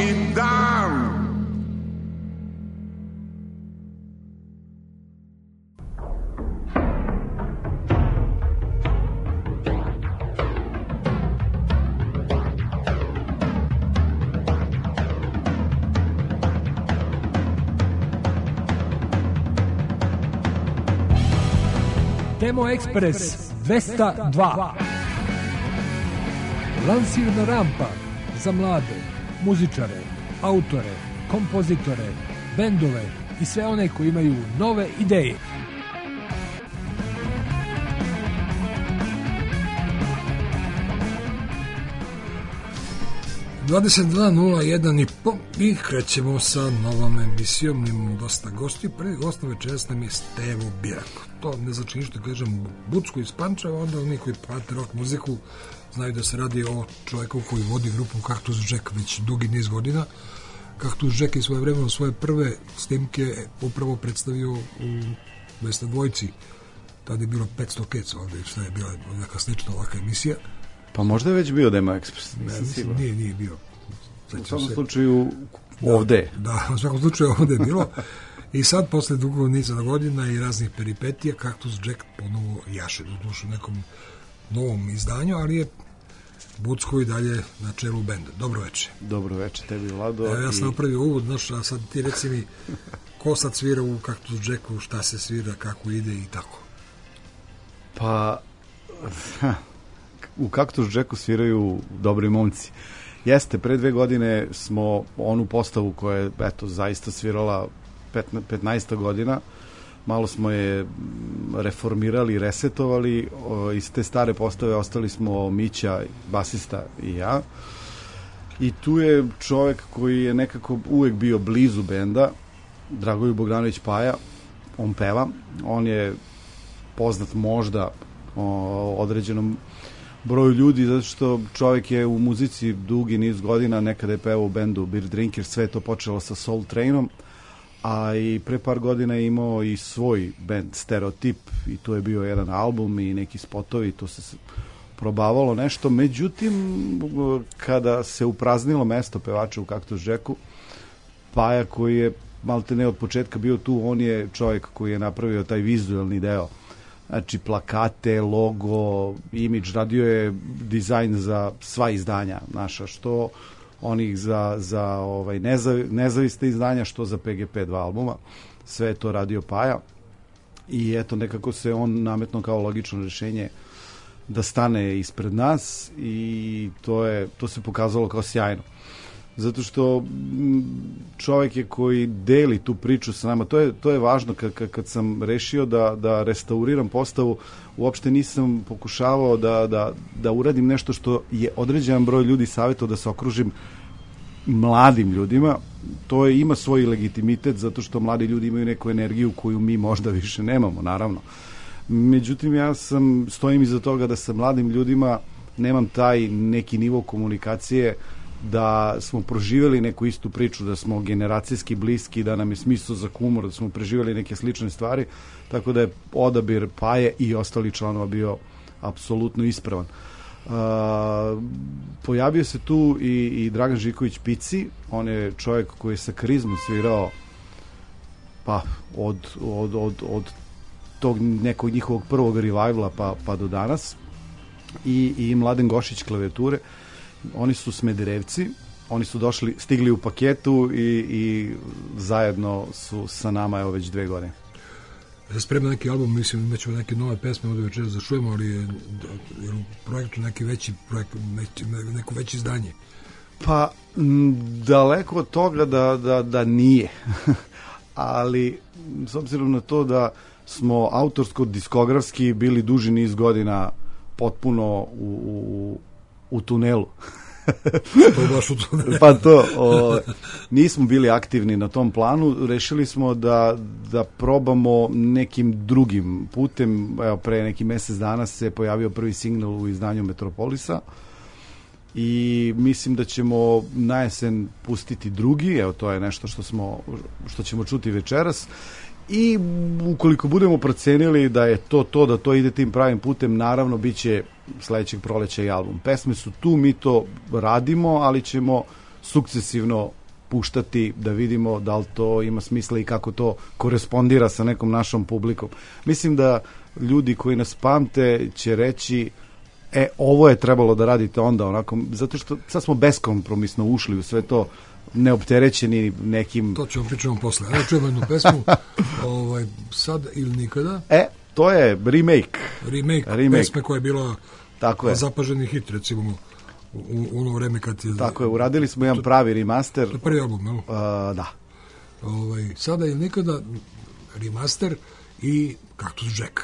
svaki dan. Demo Ekspres 202. Lansirna rampa za mlade, muzičare, autore, kompozitore, bendove i sve one koji imaju nove ideje. I krećemo sa novom emisijom. Imamo dosta gosti. Prvi gost večeras nam je Stevo Birako. To ne znači ništa, kažem Bucko iz Pančeva, onda oni koji prate rock muziku znaju da se radi o čovjeku koji vodi grupu Kaktus Jack već dugi niz godina. Kaktus Jack je svoje vremeno svoje prve snimke upravo predstavio u Vesna dvojci. Tada je bilo 500 keca ovdje, što je bila neka slična ovakva emisija. Pa možda je već bio Demo Ekspres, nisam siguran. Nije bio. U svakom slučaju ovde. Da, u svakom slučaju ovde je bilo. I sad, posle dugog niza godina i raznih peripetija, Kaktus Jack ponovo jaše do dušu u nekom novom izdanju, ali je Bucko i dalje na čelu benda. Dobro veče. Dobro veče tebi, Vlado. Ja sam napravio uvod, znaš, a sad ti reci mi ko sad svira u Kaktus Jacku, šta se svira, kako ide i tako. Pa, u Kaktus Jacku sviraju dobri momci. Jeste, pre 2 godine smo onu postavu koja je, eto, zaista svirala 15 godina, malo smo je reformirali, resetovali, iz te stare postave ostali smo Mića, basista i ja. I tu je čovek koji je nekako uvek bio blizu benda, Dragoljub Bogdanović Paja, on peva, on je poznat možda određenom broju ljudi, zato što čovjek je u muzici dugi niz godina, nekada je pevao u bendu Beer Drinker, sve je to počelo sa Soul Trainom, a i pre par godina je imao i svoj bend Stereotip i tu je bio jedan album i neki spotovi, to se probavalo nešto. Međutim, kada se upraznilo mesto pevača u Kaktus Jacku, Paja koji je malte ne od početka bio tu, on je čovjek koji je napravio taj vizualni deo. Znači, plakate, logo, imidž, radio je dizajn za sva izdanja naša, što onih za nezavisne izdanja, što za PGP 2 albuma. Sve je to radio Paja. I eto, nekako se on nametno kao logično rješenje da stane ispred nas i to se pokazalo kao sjajno. Zato što čovjek je koji deli tu priču sa nama, to je važno. Kad sam rešio da restauriram postavu, uopšte nisam pokušavao da uradim nešto što je određen broj ljudi savjetao, da se okružim mladim ljudima. To ima svoj legitimitet, zato što mladi ljudi imaju neku energiju koju mi možda više nemamo, naravno. Međutim, ja stojim iza toga da sa mladim ljudima nemam taj neki nivo komunikacije, da smo proživjeli neku istu priču, da smo generacijski bliski, da nam je smisao za humor, da smo preživjeli neke slične stvari, tako da je odabir Paje i ostali članova bio apsolutno ispravan. Pojavio se tu i Dragan Žiković Pici, on je čovjek koji je sa Karizmom svirao pa od tog nekog njihovog prvog revivala pa do danas, i Mladen Gošić klavijature. Oni su Smederevci, oni su stigli u paketu i zajedno su sa nama evo već 2 godine. Spremno neki album, mislim, imaćemo neke nove pesme ovdje večera da čujemo, ali je u projektu neki veći projekt, neko veće izdanje. Pa, daleko od toga da nije. Ali, s obzirom na to da smo autorsko-diskografski bili duži niz godina potpuno u tunelu. To je baš u tunelu. Pa nismo bili aktivni na tom planu, rešili smo da probamo nekim drugim putem. Evo, pre neki mjesec dana se pojavio prvi single u izdanju Metropolisa i mislim da ćemo na jesen pustiti drugi, evo to je nešto što ćemo čuti večeras. I ukoliko budemo procenili da je da to ide tim pravim putem, naravno bit će sledećeg proleća i album. Pesme su tu, mi to radimo, ali ćemo sukcesivno puštati, da vidimo da li to ima smisla i kako to korespondira sa nekom našom publikom. Mislim da ljudi koji nas pamte će reći ovo je trebalo da radite onda onako, zato što sad smo beskompromisno ušli u sve to, neopterećeni nekim... To ćemo pričamo posle. Evo čujemo jednu pesmu, Sad ili nikada. To je remake. Remake. Pesme koja je bila zapaženi hit, recimo, u ono vreme kad je... Tako je, uradili smo jedan pravi remaster. To je prvi album, jel? Da. Sada ili nikada, remaster i Kaktus Jack.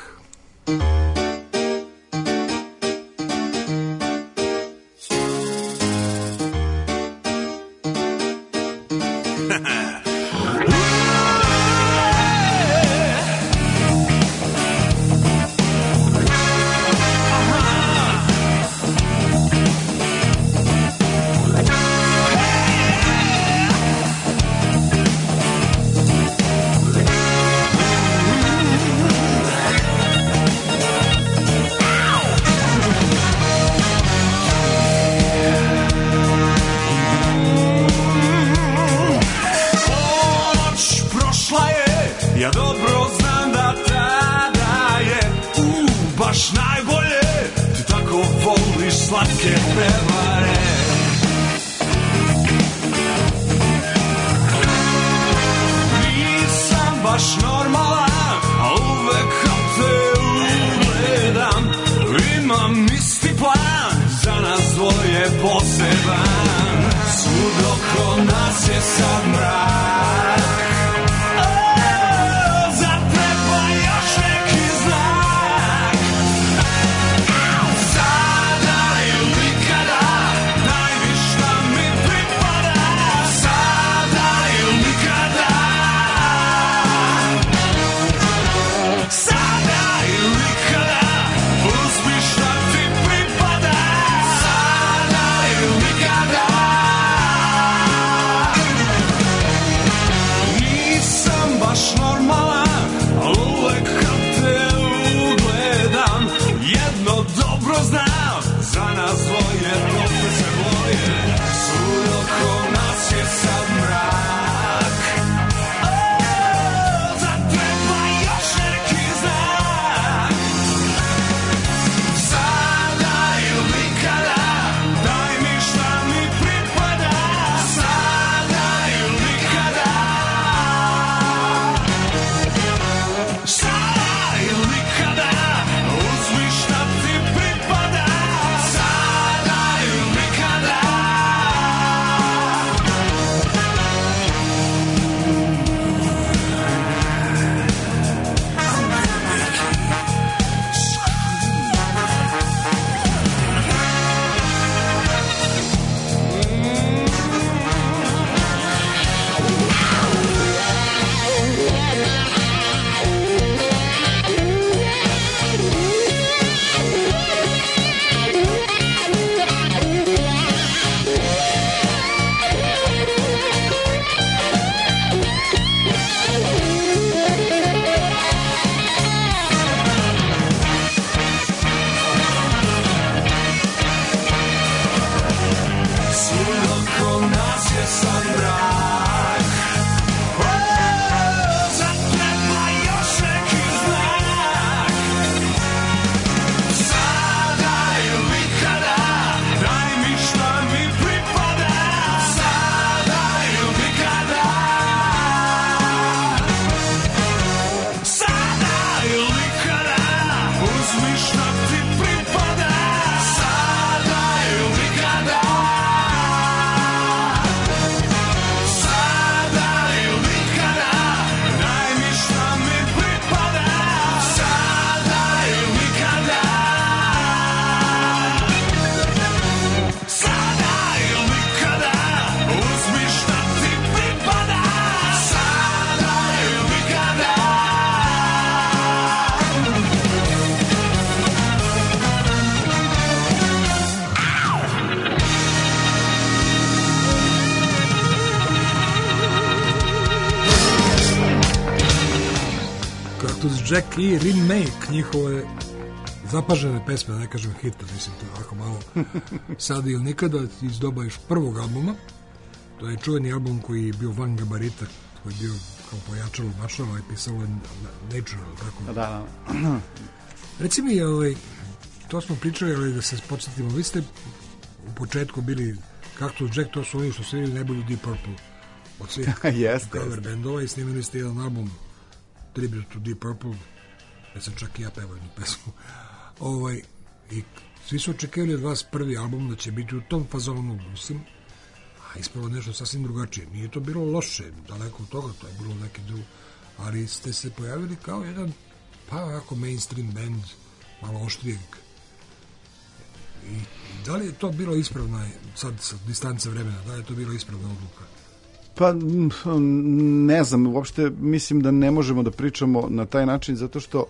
Jack i remake njihove zapažene pesme, da ne kažem hita, mislim, to je ovako malo Sad ili nikada iz doba još prvog albuma. To je čuveni album koji je bio van gabarita, koji je bio kao pojačalo Marshalla i pisalo Natural, tako? Da. Reci mi, to smo pričali, ali da se podsjetimo, vi ste u početku bili Cactus Jack, to su oni što su bili najbolji Deep Purple od svih cover bendova i snimili ste jedan album Tribute to Deep Purple, gde sam čak i ja pevao jednu pesmu. I svi su očekivali od vas prvi album da će biti u tom fazonu, mislim, a ispalo nešto sasvim drugačije. Nije to bilo loše, daleko od toga, to je bilo neki drugi, ali ste se pojavili kao jedan, pa ovako mainstream band, malo oštrijeg. I da li je to bilo ispravna, sad sa distance vremena, da li je to bilo ispravna odluka? Pa ne znam, uopšte mislim da ne možemo da pričamo na taj način, zato što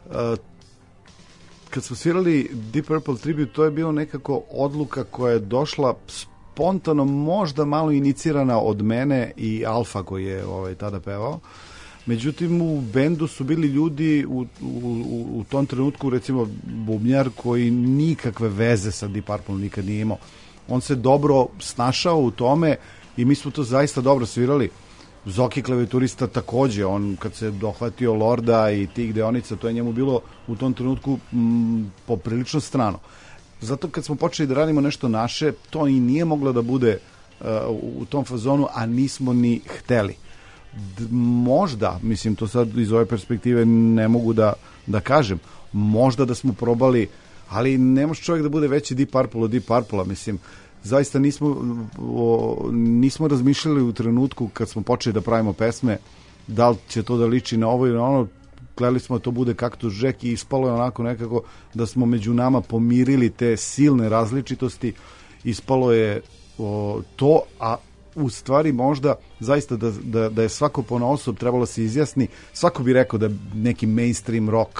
kad smo svirali Deep Purple Tribute, to je bilo nekako odluka koja je došla spontano, možda malo inicirana od mene i Alfa koji je tada pevao. Međutim, u bendu su bili ljudi u tom trenutku, recimo bubnjar koji nikakve veze sa Deep Purple nikad nije imao. On se dobro snašao u tome i mi smo to zaista dobro svirali. Zoki klavijaturista takođe, on kad se dohvatio Lorda i tih deonica, to je njemu bilo u tom trenutku poprilično strano. Zato kad smo počeli da radimo nešto naše, to i nije moglo da bude u tom fazonu, a nismo ni hteli. Možda, mislim, to sad iz ove perspektive ne mogu da kažem, možda da smo probali, ali ne može čovjek da bude veći Deep Purple od Deep Purple-a, mislim, zaista nismo razmišljali u trenutku kad smo počeli da pravimo pesme, da li će to da liči na ovo ili na ono, gledali smo da to bude Cactus Jack i ispalo je onako nekako da smo među nama pomirili te silne različitosti, ispalo je to, a u stvari možda zaista da je svako ponaosob trebalo se izjasni, svako bi rekao da neki mainstream rock,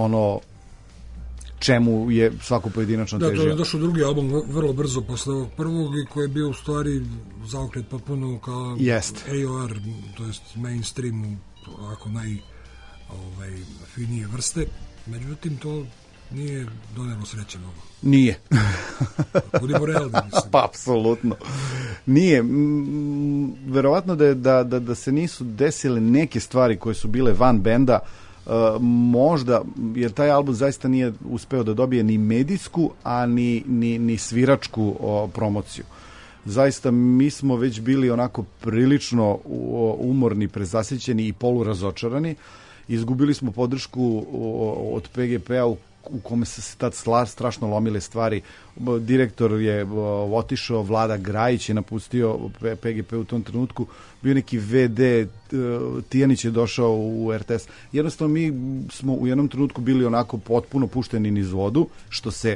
čemu je svako pojedinačno težio. Da, to je došao drugi album vrlo brzo posle ovog prvog i koji je bio u stvari zaokret potpuno kao AOR, to jest mainstream, ovako finije vrste. Međutim, to nije donelo sreće mnogo. Nije. Budimo realni, mislim. Pa, apsolutno. Nije. Verovatno da se nisu desile neke stvari koje su bile van benda, možda, jer taj album zaista nije uspeo da dobije ni medijsku, a ni sviračku promociju. Zaista mi smo već bili onako prilično umorni, prezasićeni i polurazočarani. Izgubili smo podršku od PGP-a u kome se tad strašno lomile stvari. Direktor je otišao, Vlada Grajić je napustio PGP u tom trenutku, bio neki VD, Tijanić je došao u RTS. Jednostavno mi smo u jednom trenutku bili onako potpuno pušteni niz vodu, što se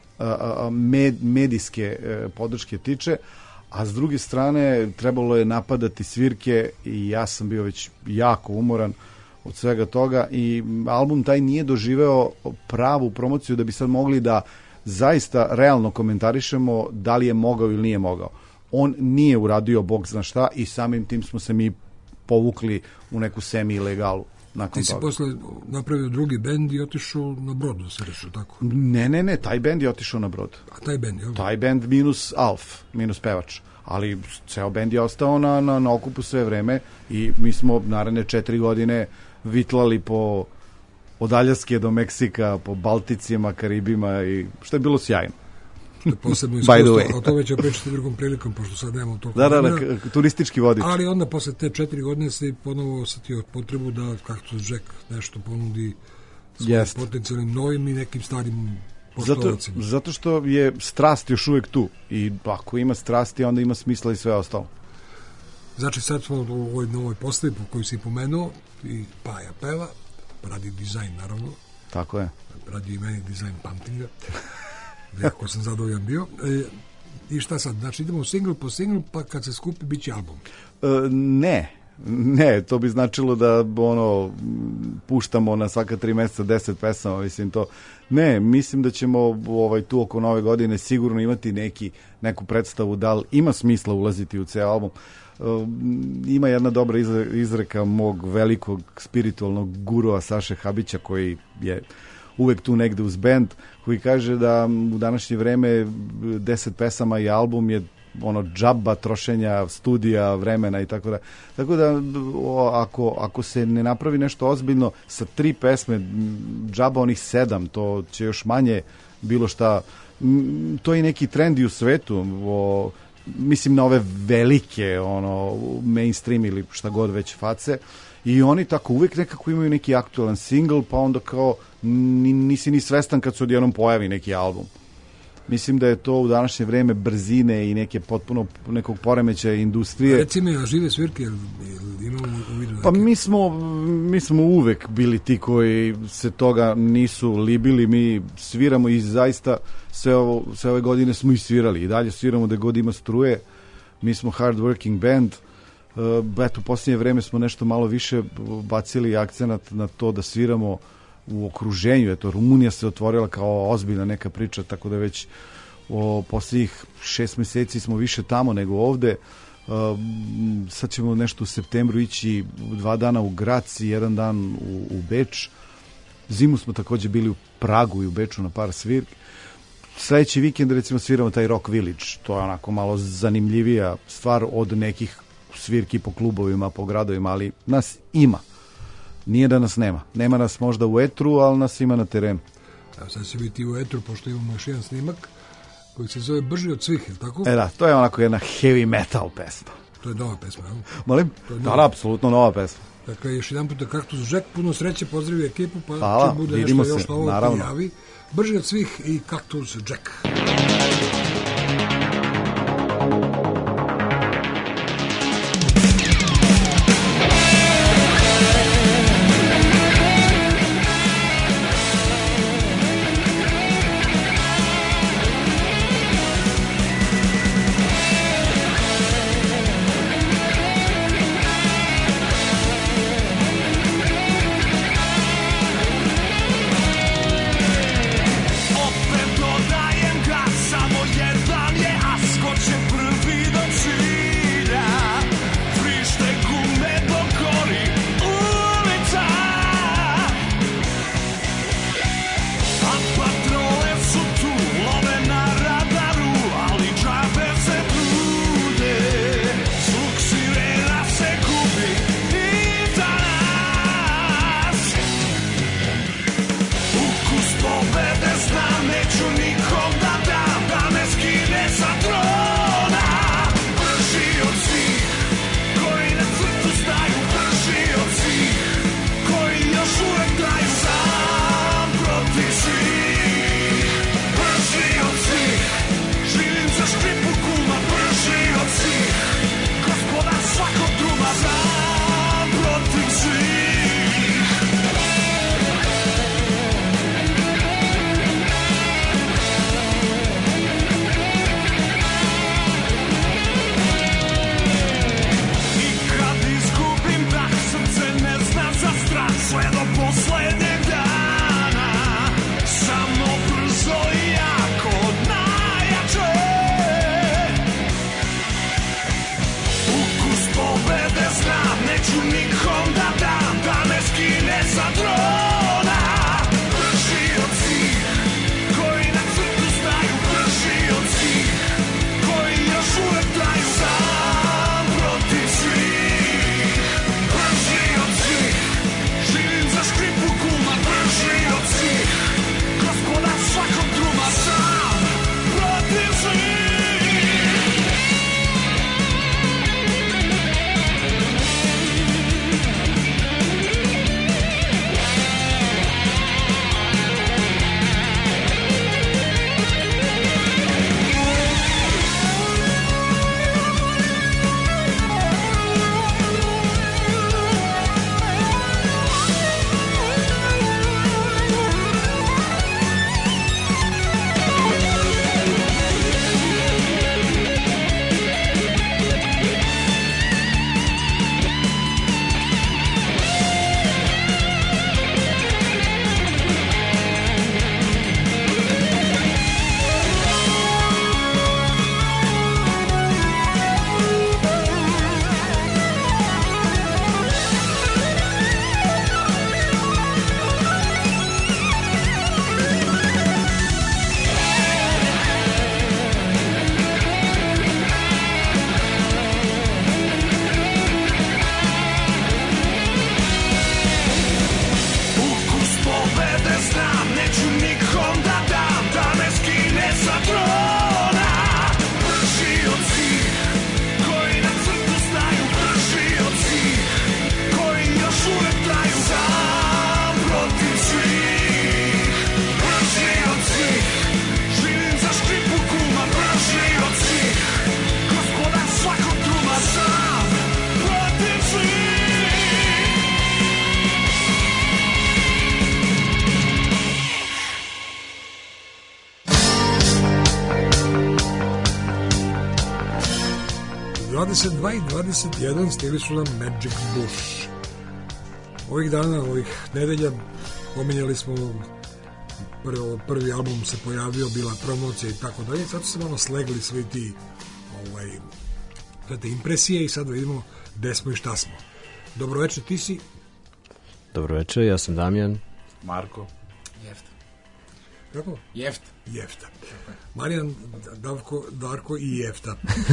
medijske podrške tiče, a s druge strane trebalo je napadati svirke i ja sam bio već jako umoran od svega toga i album taj nije doživeo pravu promociju da bi sad mogli da zaista realno komentarišemo da li je mogao ili nije mogao. On nije uradio bog zna šta i samim tim smo se mi povukli u neku semi-ilegalu. Ti si posle napravio drugi bend i otišao na Brod, da se rešao tako? Ne, taj bend je otišao na Brod. A taj bend, jel? Taj bend minus Alf, minus pevač. Ali ceo bend je ostao na okupu sve vreme i mi smo naredne 4 godine vitlali od Aljaske do Meksika, po Balticima, Karibima i što je bilo sjajno. Što je posebno iskustvo, a to već je pričati drugom prilikom, pošto sad nemamo toliko vremena. Da, turistički vodič. Ali onda posle te 4 godine se ponovo osetio potrebu da Cactus Jack nešto ponudi svojim potencijalnim novim i nekim starim poštovacima. Zato što je strast još uvijek tu i ako ima strasti, onda ima smisla i sve ostalo. Znači sad smo u ovoj novoj postavi po koju si pomenuo i Paja peva, radi dizajn naravno. Tako je. Radi i meni dizajn Pumpkinga. Jako sam zadovoljan bio. I šta sad? Znači idemo single po single, pa kad se skupi bit će album. Ne, to bi značilo da puštamo na svaka 3 meseca 10 pesama, mislim to. Ne, mislim da ćemo tu oko nove godine sigurno imati neku predstavu da li ima smisla ulaziti u ceo album. Ima jedna dobra izreka mog velikog spiritualnog gurua Saše Habića koji je uvek tu negde uz bend, koji kaže da u današnje vreme 10 pesama i album je džaba trošenja studija, vremena i tako da. Tako da ako se ne napravi nešto ozbiljno sa 3 pesme, džaba onih 7, to će još manje bilo šta. To je neki trend i u svetu, mislim na ove velike mainstream ili šta god već face, i oni tako uvijek nekako imaju neki aktualan single, pa onda kao nisi ni svestan kad se odjednom pojavi neki album. Mislim da je to u današnje vreme brzine i neke potpuno nekog poremećaja industrije. Reci mi, žive svirke, imamo u vidu? Pa mi smo uvek bili ti koji se toga nisu libili, mi sviramo i zaista sve ove godine smo i svirali. I dalje sviramo da god ima struje, mi smo hard working band. Eto, u posljednje vreme smo nešto malo više bacili akcenat na to da sviramo u okruženju. Eto, Rumunija se otvorila kao ozbiljna neka priča, tako da već posljednjih 6 meseci smo više tamo nego ovde. Sad ćemo nešto u septembru ići 2 dana u Grac i 1 dan u Beč. Zimu smo takođe bili u Pragu i u Beču na par svirki. Sledeći vikend recimo sviramo taj Rock Village, to je onako malo zanimljivija stvar od nekih svirki po klubovima, po gradovima, ali nas ima. Nije da nas nema. Nema nas možda u etru, ali nas ima na terenu. Evo sad će biti u etru, pošto imamo još jedan snimak koji se zove Brži od svih, je li tako? Da, to je onako jedna heavy metal pesma. To je nova pesma, jel? Molim? Da, apsolutno nova pesma. Dakle, još jedan puta Kaktus Jack, puno sreće, pozdravi ekipu, pa hvala, čim bude vidimo nešto se, još novo naravno. prijavi. Brži od svih i Kaktus Jack. Opet dodajem gas, 22 i 21 stigli su nam Magic Bush. Ovih dana, ovih nedelja pominjali smo prvi album se pojavio, bila promocija i tako dalje. Sad su se malo slegli svi ti te impresije i sad vidimo gde smo i šta smo. Dobroveče, ti si? Dobroveče, ja sam Damjan. Marko. Jefta. Kako? Jefta. Marijan, Darko i Jefta.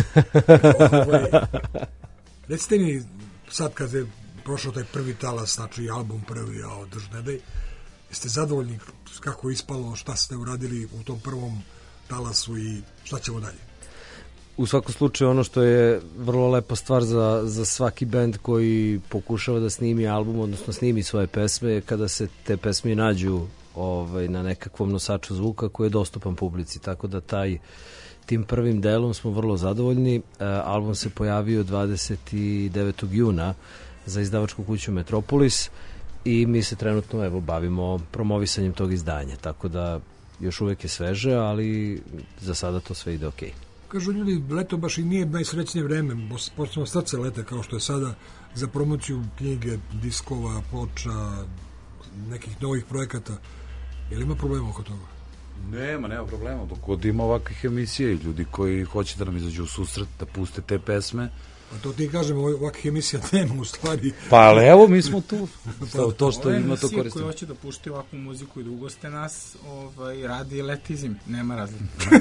Recite mi, sad kad je prošao taj prvi talas, znači album prvi, Drž ne daj, jeste zadovoljni kako je ispalo, šta ste uradili u tom prvom talasu i šta ćemo dalje? U svakom slučaju ono što je vrlo lepa stvar za svaki bend koji pokušava da snimi album, odnosno snimi svoje pesme, je kada se te pesme nađu na nekakvom nosaču zvuka koji je dostupan publici, tako da tim prvim delom smo vrlo zadovoljni. Album se pojavio 29. juna za izdavačku kuću Metropolis i mi se trenutno bavimo promovisanjem tog izdanja, tako da još uvek je sveže, ali za sada to sve ide okej. Kažu ljudi, leto baš i nije najsrećnije vreme, počnemo srce leta kao što je sada za promociju knjige, diskova, ploča, nekih novih projekata. Je li ima problema oko toga? Nema problema. Dok god ima ovakvih emisija i ljudi koji hoće da nam izađu u susret, da puste te pesme. A to ti kažemo, ovakvih emisija nema u stvari. Pa ali evo, mi smo tu. To što ima to koristimo. koristimo. Koji hoće da pušte ovakvu muziku i da ugoste nas, radi let i zim. Nema razlike.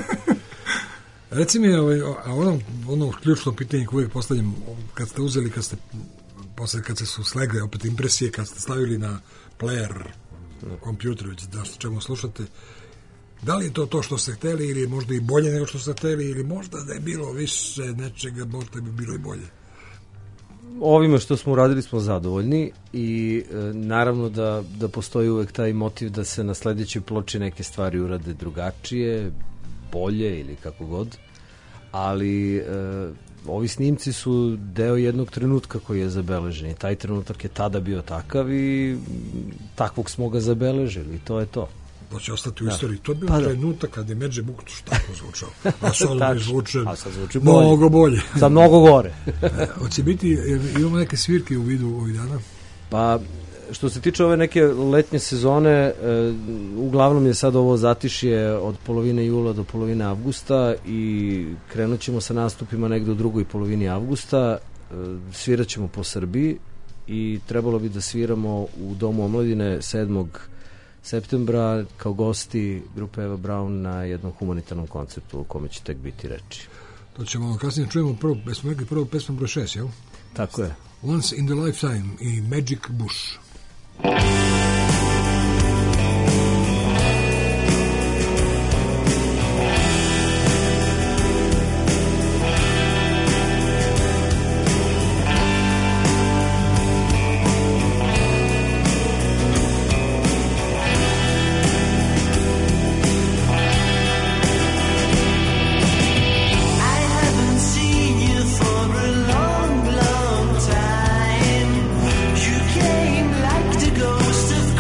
Reci mi, ono ključno pitanje koje uvijek postavljam, kad ste uzeli, kad se su slegle opet impresije, kad ste stavili na player, na kompjuter, već da što čemu slušate, da li je to što ste hteli ili možda i bolje nego što ste hteli ili možda da je bilo više nečega, možda bi bilo i bolje? Ovime što smo uradili smo zadovoljni i naravno da postoji uvek taj motiv da se na sledećoj ploči neke stvari urade drugačije, bolje ili kako god, ali ovi snimci su deo jednog trenutka koji je zabeležen i taj trenutak je tada bio takav i takvog smo ga zabeležili i to je to. To će ostati u istoriji. To je bio trenutak kad je Magic Bush tako zvučao. A sad zvuče mnogo bolje. Sad mnogo gore. Hoće biti, imamo neke svirke u vidu ovih dana? Pa, što se tiče ove neke letnje sezone, uglavnom je sad ovo zatišje od polovine jula do polovine avgusta i krenut ćemo sa nastupima negde u drugoj polovini avgusta. Svirat ćemo po Srbiji i trebalo bi da sviramo u Domu omladine 7. septembra kao gosti grupe Eva Braun na jednom humanitarnom koncertu u kome će tek biti reči. To ćemo kasnije čujemo prvo pesmu broj 6, jel? Tako je. Once in the Lifetime i Magic Bush. Like the ghost of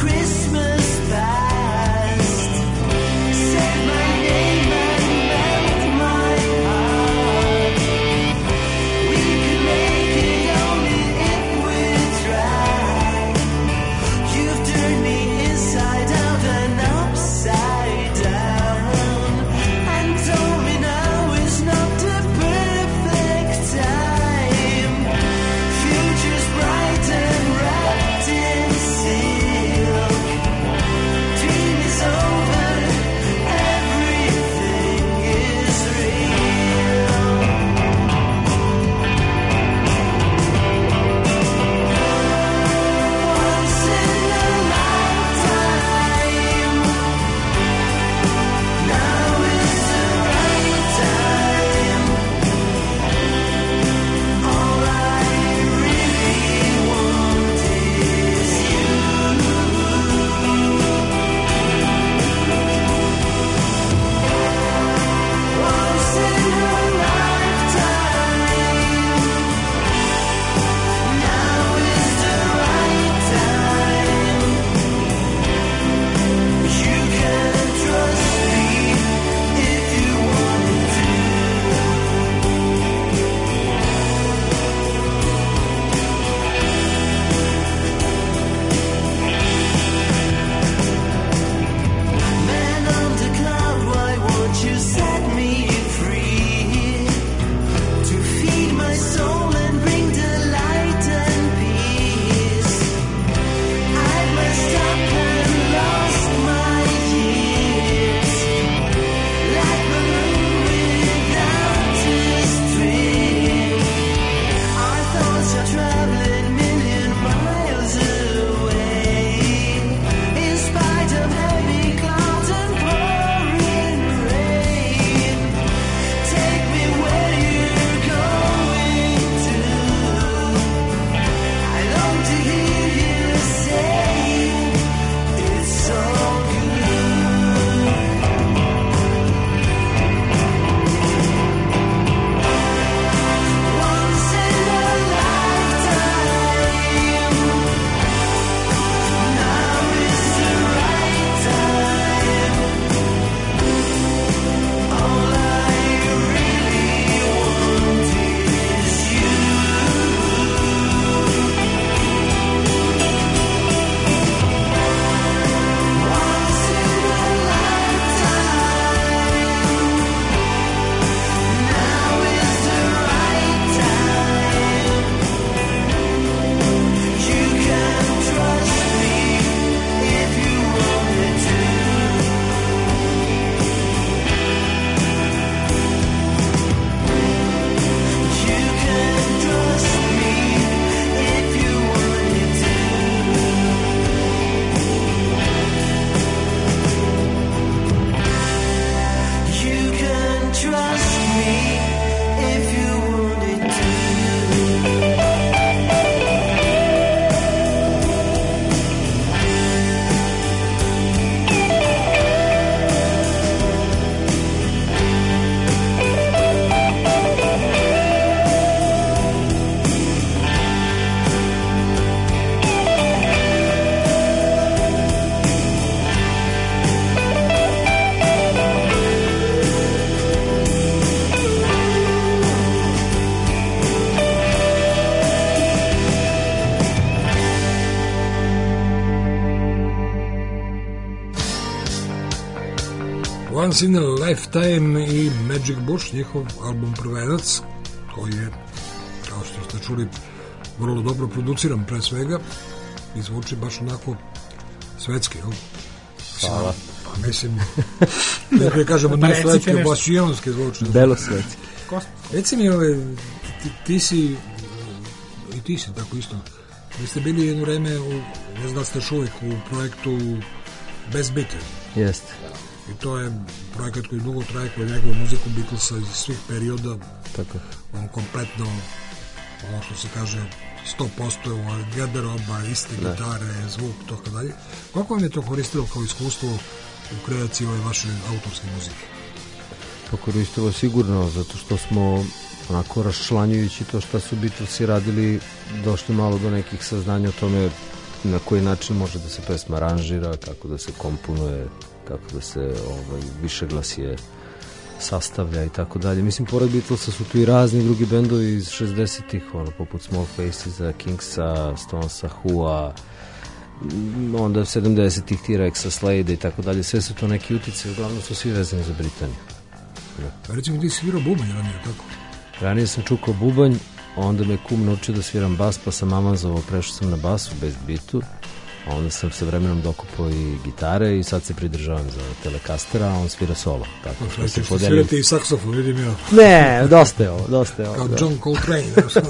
Once in a Lifetime i Magic Bush, njihov album Prvenac, koji je, kao što ste čuli, vrlo dobro produciran pre svega i zvuči baš onako svetski, jel? Hvala. Pa mislim, ne kažemo ne svetski, baš ionski zvuči. Belo svetski. Reci mi, ti si tako isto. Vi ste bili jedno vreme, ne znam da ste još uvijek u projektu Bez Bite. Jeste. I to je projekat koji dugo traje, koji njegove muziku Beatlesa iz svih perioda. Tako. On kompletno, ono što se kaže, 100% garderoba, iste gitare, zvuk, to kada dalje. Kako vam je to koristilo kao iskustvo u kreaciji ove vaše autorske muzike? To koristilo sigurno, zato što smo onako raščlanjujući to šta su Beatlesi radili, došli malo do nekih saznanja o tome na koji način može da se pesma aranžira, kako da se komponuje, kako da se višeglasje sastavlja i tako dalje. Mislim, pored Beatlesa su tu i razni drugi bendovi iz 60-ih, poput Small Facesa, Kingsa, Stonesa, Who-a, onda 70-ih T-Rexa, Slade i tako dalje. Sve su to neki utice, uglavnom su svi vezani za Britaniju. Da. Recimo, ti svirao bubanj ranije, tako? Ranije sam čukao bubanj, onda me kum naučio da sviram bas, pa sam amanzovao, prešao sam na basu bez bitu, a onda sam sa vremenom dokupao i gitare i sad se pridržavam za Telecastera, a on svira solo. Tako što se podelim. Svirate i saksofon, vidim ja. Ne, dosta je ovo. Kao da. John Coltrane.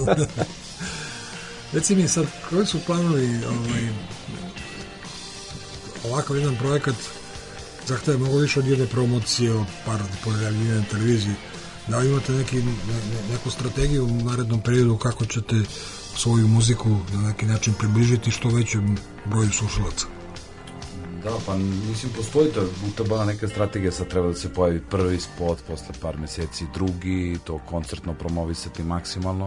Reci mi sad, koji su planovi ovakav jedan projekat zahteva mnogo više od jedne promocije, od par pojavljivanja na televiziji. Da li imate neku strategiju u narednom periodu kako ćete svoju muziku na neki način približiti što većem broju slušalaca? Da, pa mislim, postoji ta neka strategija, sad treba da se pojavi prvi spot, posle par meseci drugi, to koncertno promovisati maksimalno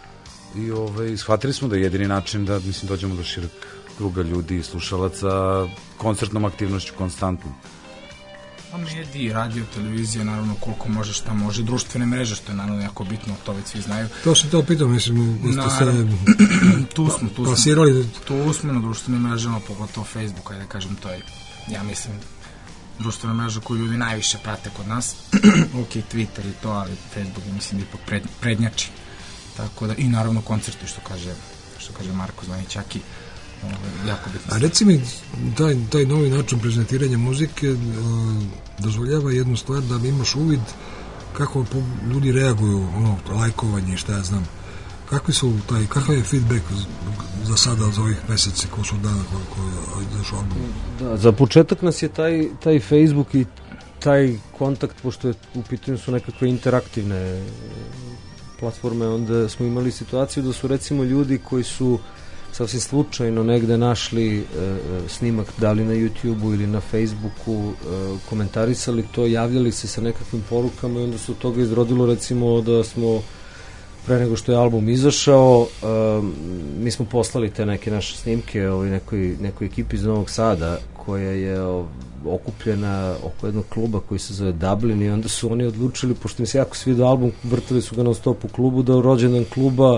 i shvatili smo da je jedini način da, mislim, dođemo do širok kruga ljudi i slušalaca koncertnom aktivnošću konstantno. A mediji, radio, televizija, naravno koliko može, šta može, društvene mreže, što je naravno jako bitno, to već svi znaju. To sam to pitao, mislim, da ste se plasirali. Tu smo na društvenim mrežama, pogotovo Facebook, ajde kažem, to je, ja mislim, društvena mreža koju ljudi najviše prate kod nas. Ok, Twitter i to, ali Facebook je, mislim, ipak prednjači. Tako da, i naravno koncerti, što kaže Marko Zvanićaki, jako bitno. A reci mi, taj novi način prezentiranja muzike dozvoljava jednu stvar, da imaš uvid kako ljudi reaguju, lajkovanje i šta ja znam. Kakav je feedback za sada, za ovih meseci ko su dana koji izašao album? Da, za početak nas je taj Facebook i taj kontakt, pošto u pitanju su nekakve interaktivne platforme, onda smo imali situaciju da su recimo ljudi koji su sasvim slučajno negde našli snimak, da li na YouTube-u ili na Facebooku, komentarisali to, javljali se sa nekakvim porukama i onda se od toga izrodilo recimo da smo pre nego što je album izašao, mi smo poslali te neke naše snimke nekoj ekipi iz Novog Sada koja je okupljena oko jednog kluba koji se zove Dublin i onda su oni odlučili, pošto im se jako svidio album, vrtali su ga non stop u klubu, da rođendan kluba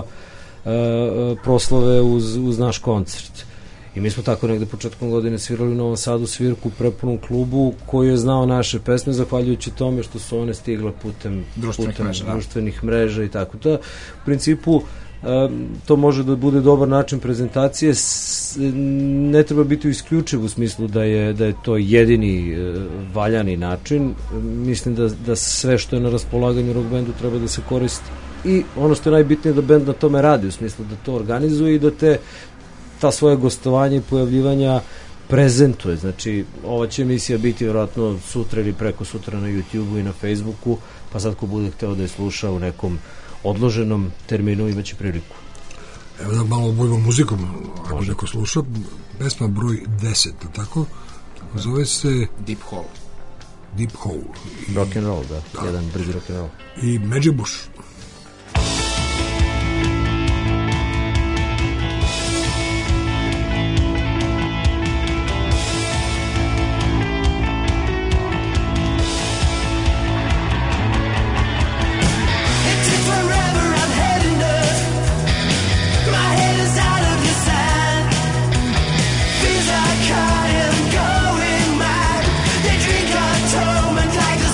proslave uz naš koncert. I mi smo tako negde početkom godine svirali u Novom Sadu svirku u prepunom klubu koji je znao naše pesme zahvaljujući tome što su one stigle putem društvenih mreža i tako da. U principu to može da bude dobar način prezentacije, ne treba biti isključiv u smislu da je to jedini valjani način. Mislim da sve što je na raspolaganju rock bandu treba da se koristi i ono što je najbitnije da bend na tome radi, u smislu da to organizuje i da ta svoje gostovanja i pojavljivanja prezentuje. Znači, ova će emisija biti vjerojatno sutra ili preko sutra na YouTube-u i na Facebooku, pa sad ko bude hteo da je sluša u nekom odloženom terminu imaće priliku. Evo da malo odbojimo muzikom, ako neko sluša, pesma broj 10, tako? Zove se Deep Hole. Rock and roll, da. Jedan brzi rock and roll. I Magic Bush. Like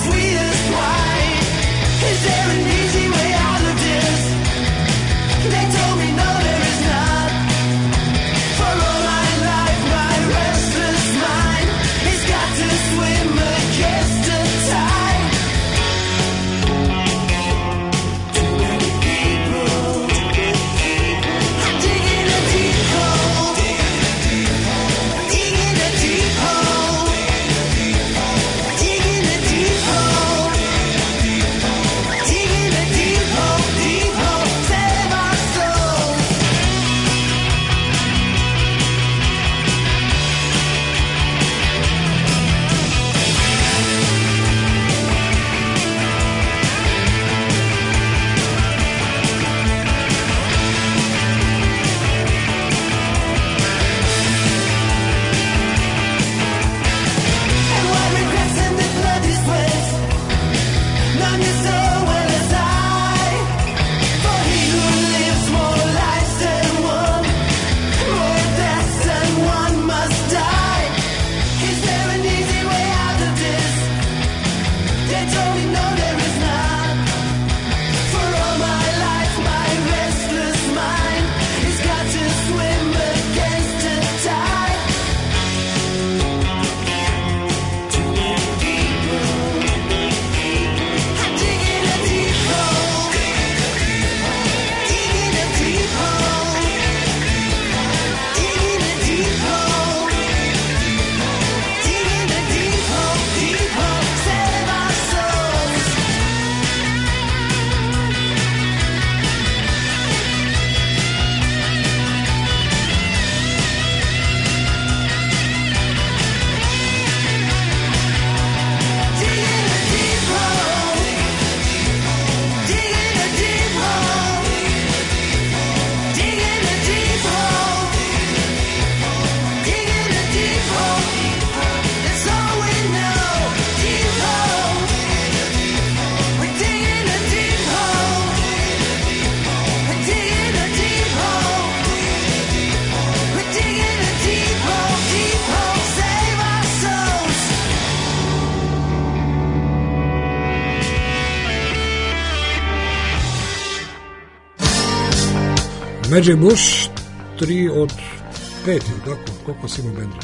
Magic Bush, 3 od 5, tako? Koliko si ima bendu?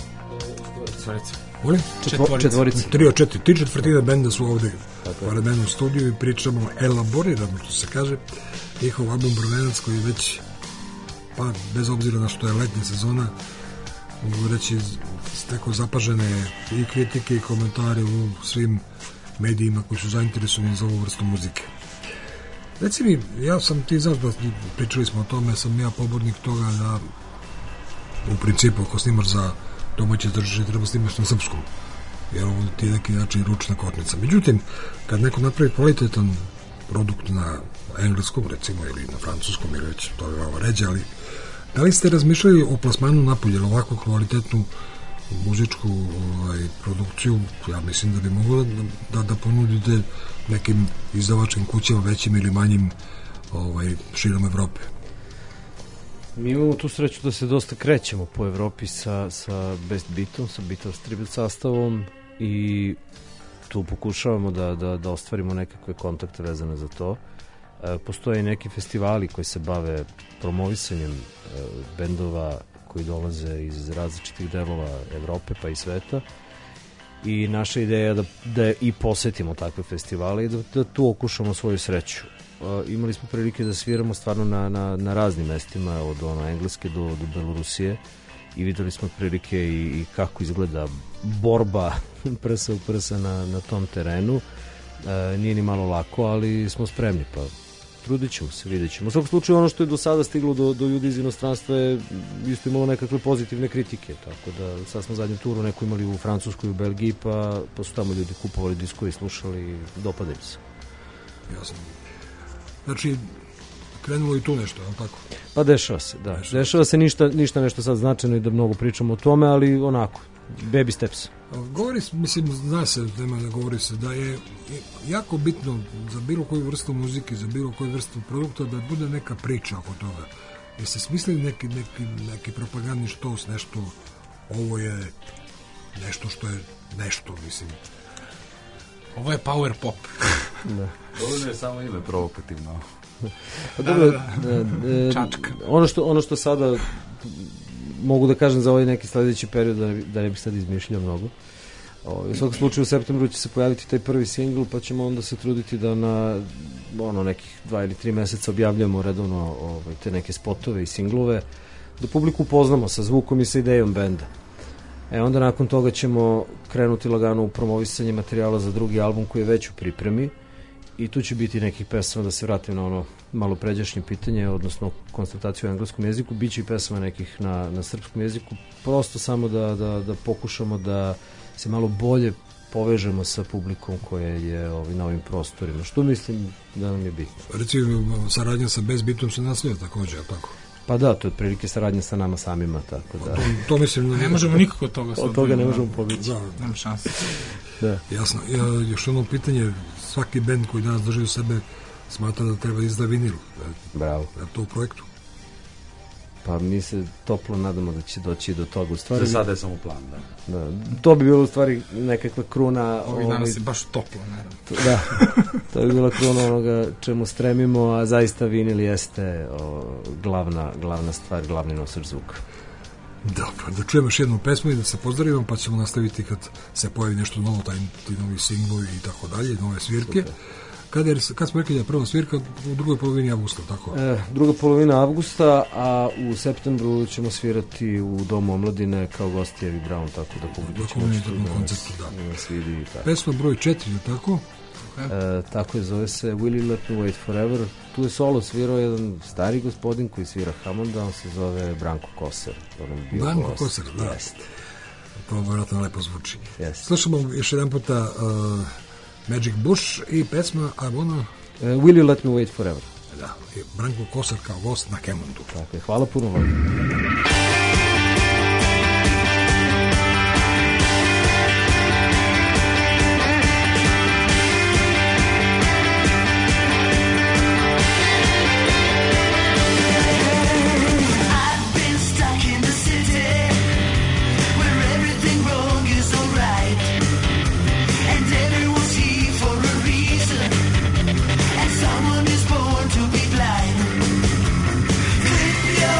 Molim? Četvorica. 3 od 4. 3/4 benda su ovde pored mene u studiju i pričamo, elaboriramo, što se kaže, njihov album Brvenac koji je već, pa bez obzira na što je letnja sezona, mogu reći, stekao zapažene i kritike i komentare u svim medijima koji su zainteresovani za ovu vrstu muzike. Reci mi, ti znaš da pričali smo o tome, sam ja pobornik toga da u principu ako snimaš za domaće tržište treba snimaš na srpskom, jer ovo ti je neki način ručna kotnica. Međutim, kad neko napravi kvalitetan produkt na engleskom, recimo, ili na francuskom, ili već to je malo ređe, ali da li ste razmišljali o plasmanu napolje, ili ovakvu kvalitetnu muzičku produkciju, ja mislim da bi moglo da ponudite nekim izdavačkim kućama, većim ili manjim širom Evrope? Mi imamo tu sreću da se dosta krećemo po Evropi sa Best Beatom, sa Beatles tribute sastavom i tu pokušavamo da ostvarimo nekakve kontakte vezane za to. Postoje i neki festivali koji se bave promovisanjem bendova koji dolaze iz različitih delova Evrope pa i sveta i naša ideja je da i posetimo takve festivale i da tu okušamo svoju sreću. Imali smo prilike da sviramo stvarno na raznim mestima, od Engleske do Belorusije i videli smo prilike i kako izgleda borba prsa u prsa na tom terenu. Nije ni malo lako, ali smo spremni, pa trudit ćemo se, vidjet ćemo. U svakom slučaju ono što je do sada stiglo do ljudi iz inostranstva je isto imalo nekakve pozitivne kritike, tako da sad smo zadnju turu neku imali u Francuskoj i u Belgiji, pa su tamo ljudi kupovali diskovi, slušali i dopadaju se. Jasno. Znači, krenulo i tu nešto, je li tako? Pa dešava se, da. Dešava se ništa nešto sad značajno i da mnogo pričamo o tome, ali onako, baby steps. Govori, mislim, zna se, nema da govori se, da je jako bitno za bilo koju vrstu muzike, za bilo koju vrstu produkta, da bude neka priča oko toga. Jeste smislili neki propagandni štos, nešto, ovo je nešto što je nešto, mislim. Ovo je power pop. Da. Ovo je samo ime provokativno. Čačka. Ono što sada mogu da kažem za ovaj neki sledeći period, da ne bih sad izmišljao mnogo. U svakom slučaju u septembru će se pojaviti taj prvi singl, pa ćemo onda se truditi da na nekih 2 ili 3 meseca objavljamo redovno te neke spotove i singlove, da publiku upoznamo sa zvukom i sa idejom benda. Onda nakon toga ćemo krenuti lagano u promovisanje materijala za drugi album koji je već u pripremi i tu će biti nekih pesama, da se vratim na ono malo pređašnje pitanje, odnosno konstataciju u engleskom jeziku, bit će i pesama nekih na srpskom jeziku, prosto samo da pokušamo da se malo bolje povežemo sa publikom koja je na ovim prostorima, što mislim da nam je bitno. Recimo, saradnja sa Best Beatom se naslija također, tako? Pa da, to je otprilike saradnja sa nama samima, tako da. To mislim da ne možemo nikako od toga. Od toga ne možemo pobiti. Nema šanse. Da. Jasno. Još jedno pitanje, svaki bend koji danas drži u sebe smatra da treba izda vinil. Bravo. Je to u projektu? Pa mi se toplo nadamo da će doći do toga. Za sada je samo plan, da. To bi bilo u stvari nekakva kruna. Ovih dana je baš toplo, naravno. Da, to bi bila kruna onoga čemu stremimo, a zaista vinil jeste glavna stvar, glavni nosač zvuka. Dobro, da čujemo još jednu pesmu i da se pozdravimo, pa ćemo nastaviti kad se pojavi nešto novo, ti novi singlovi i tako dalje, nove svirke. Kad smo rekli da je prva svirka u drugoj polovini avgusta, tako? Druga polovina avgusta, a u septembru ćemo svirati u Domu omladine kao gosti Evi Brown, tako da publika će moći da svidi. Pesma broj 4, tako? Tako je, zove se Will You Let Me Wait Forever. Tu je solo svirao jedan stari gospodin koji svira Hammonda, on se zove Branko Koser. Branko Koser, da. Jest. To vjerojatno lepo zvuči. Jest. Slušamo još jedan puta Magic Bush i pesma, a ona? Will You Let Me Wait Forever. Da, Branko Koser kao gost na Hammondu. Tako je, hvala puno vam. Someone is born to be blind. Clip your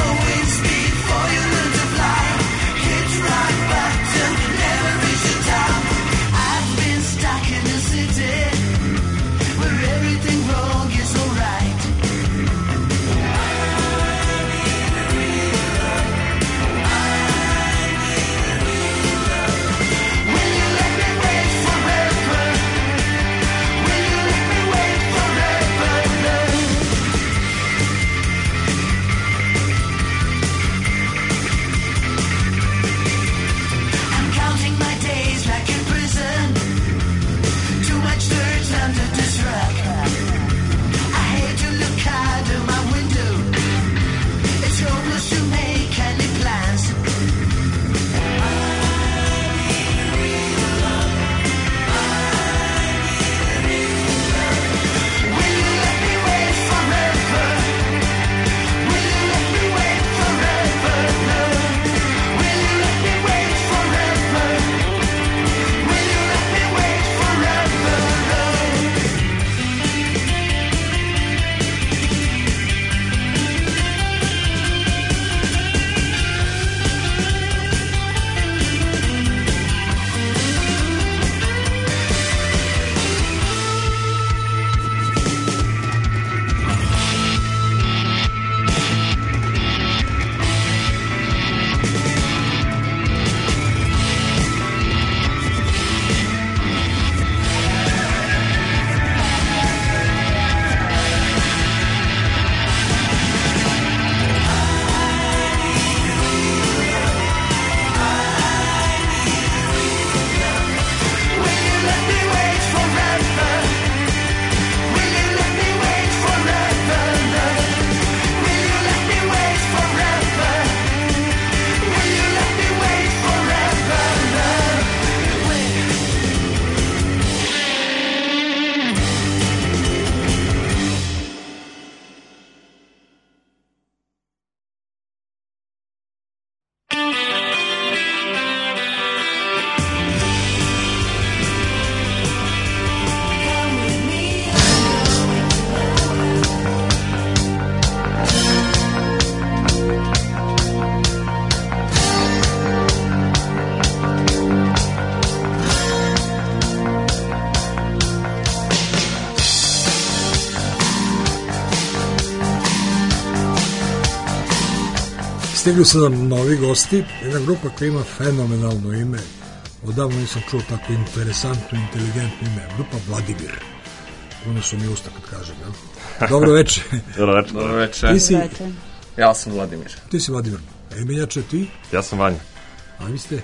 Stigli su nam novi gosti, jedna grupa koja ima fenomenalno ime, odavno nisam čuo tako interesantno, inteligentno ime, grupa Vladimir. Ono su mi usta kad kažem, jel? Dobro večer. Dobro večer. Ti si... Ja sam Vladimir. Ti si Vladimir. Emiljače, ti? Ja sam Vanja. A vi ste?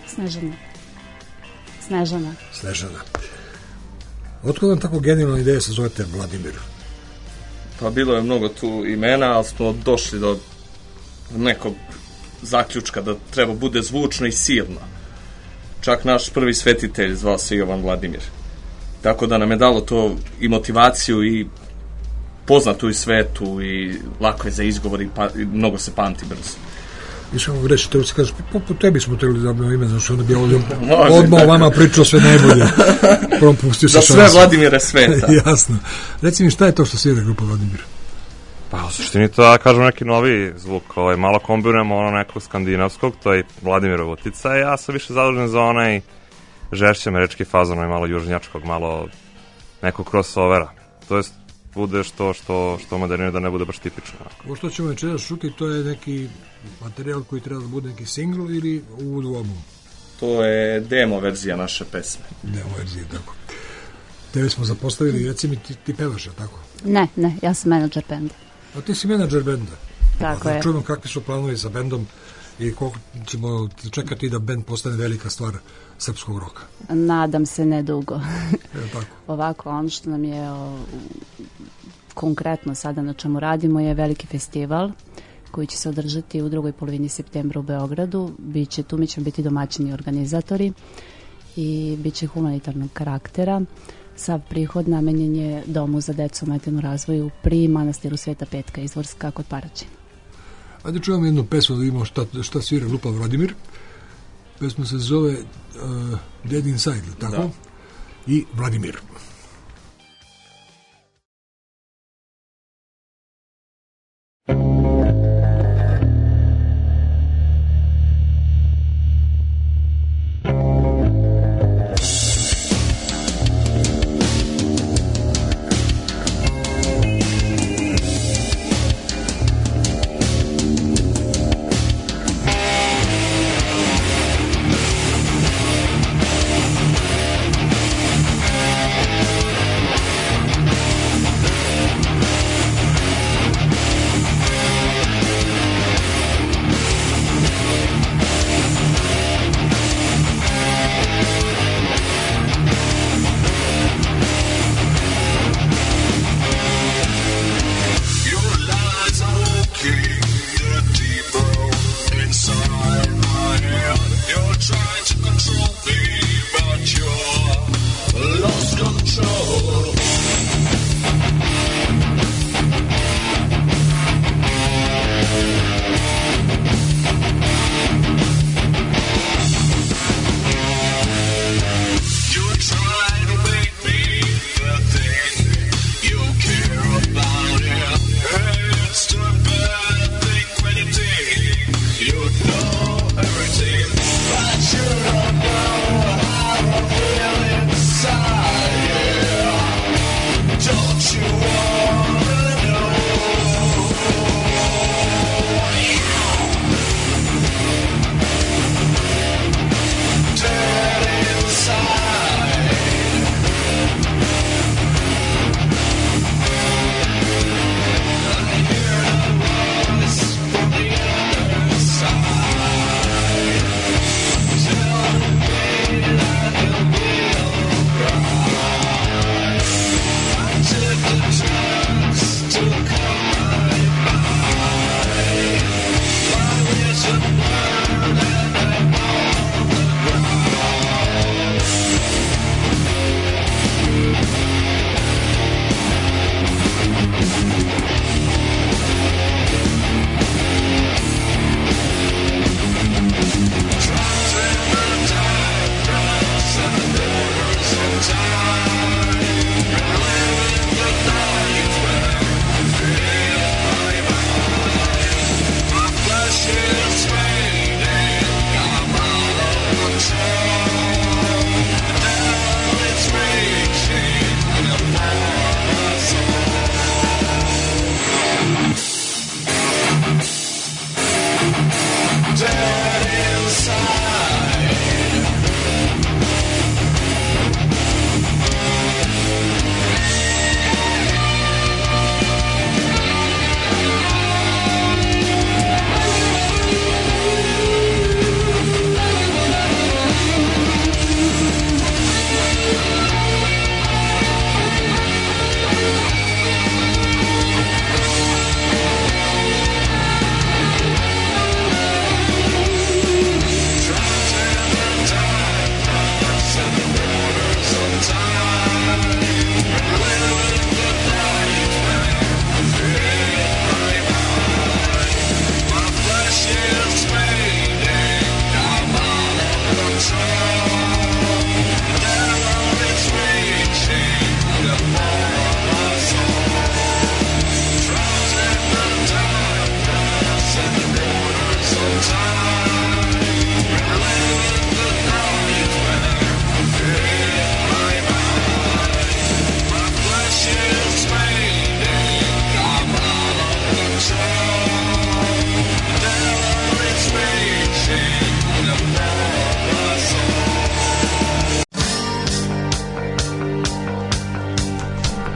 Snežana. Otkud vam tako genijalna ideja se zovete Vladimir? Pa bilo je mnogo tu imena, ali smo došli do nekog zaključka da treba bude zvučno i silno. Čak naš prvi svetitelj zvao se Jovan Vladimir. Tako da nam je dalo to i motivaciju i poznatu i svetu i lako je za izgovor i mnogo se pamti brzo. Viš kako reći, te kažeš, po tebi smo trebali da imamo ime, znači onda bi ovdje odmah o vama pričao sve najbolje. Propustio za sve Vladimire sveta. Jasno. Reci mi šta je to što svira grupa Vladimir? Pa u suštini to da kažem neki novi zvuk, malo kombinujemo ono nekog skandinavskog, to je Vladimirov uticaj, ja sam više zadužen za onaj žešći američki fazon, malo južnjačkog, malo nekog crossovera. To jest bude što modernije, da ne bude baš tipično. Ovo što ćemo večeras čuti, to je neki materijal koji treba da bude neki single ili uvod u album? To je demo verzija naše pesme. Demo verzija, tako. Tebe smo zapostavili, reci mi, ti pevaš, tako? Ne, ja sam menadžer benda. A ti si menadžer benda? Tako je. Čujemo kakvi su planovi sa bendom i koliko ćemo čekati da bend postane velika stvar srpskog roka? Nadam se nedugo. Tako. Ovako, ono što nam je konkretno sada na čemu radimo je veliki festival koji će se održati u drugoj polovini septembra u Beogradu. Tu mi ćemo biti domaćini organizatori i bit će humanitarnog karaktera. Sav prihod namenjen je Domu za decu ometenu razvoju pri manastiru Sveta Petka Izvorska kod Paraćina. Ajde čujemo jednu pesmu da vidimo šta svira grupa Vladimir. Pesma se zove Dead Inside, tako? Da. I Vladimir.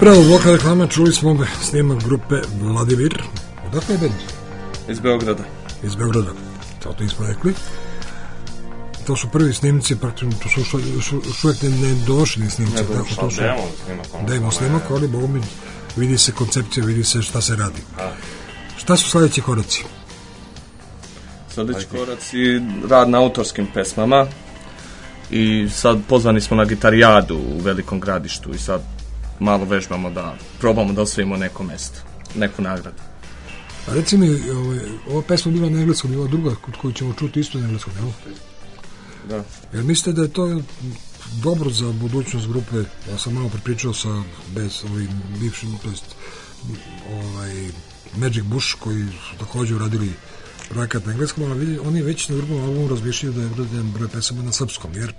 Pre ovog bloka reklama čuli smo snimak grupe Vladimir. Odakle je bend? Iz Beograda. Iz Beograda, to nismo rekli. To su prvi snimci, praktično, to su još uvijek nedovršeni snimci. To su demo snimak, ali bogo mi vidi se koncepcija, vidi se šta se radi. Šta su sledeći koraci? Sledeći koraci, rad na autorskim pesmama i sad pozvani smo na gitarijadu u Velikom Gradištu i sad malo vežbamo da probamo da osvojimo neko mesto, neku nagradu. A reci mi, ova pesma bila na engleskom, ova druga koju ćemo čuti isto na engleskom, jel? Da. Jel mislite da je to dobro za budućnost grupe? Ja sam malo pripričao sa ovim bivšim, to jest Magic Bush, koji su također uradili projekat na engleskom, ali oni već na drugom albumu razmišljaju da je uraden broj pesama na srpskom, jer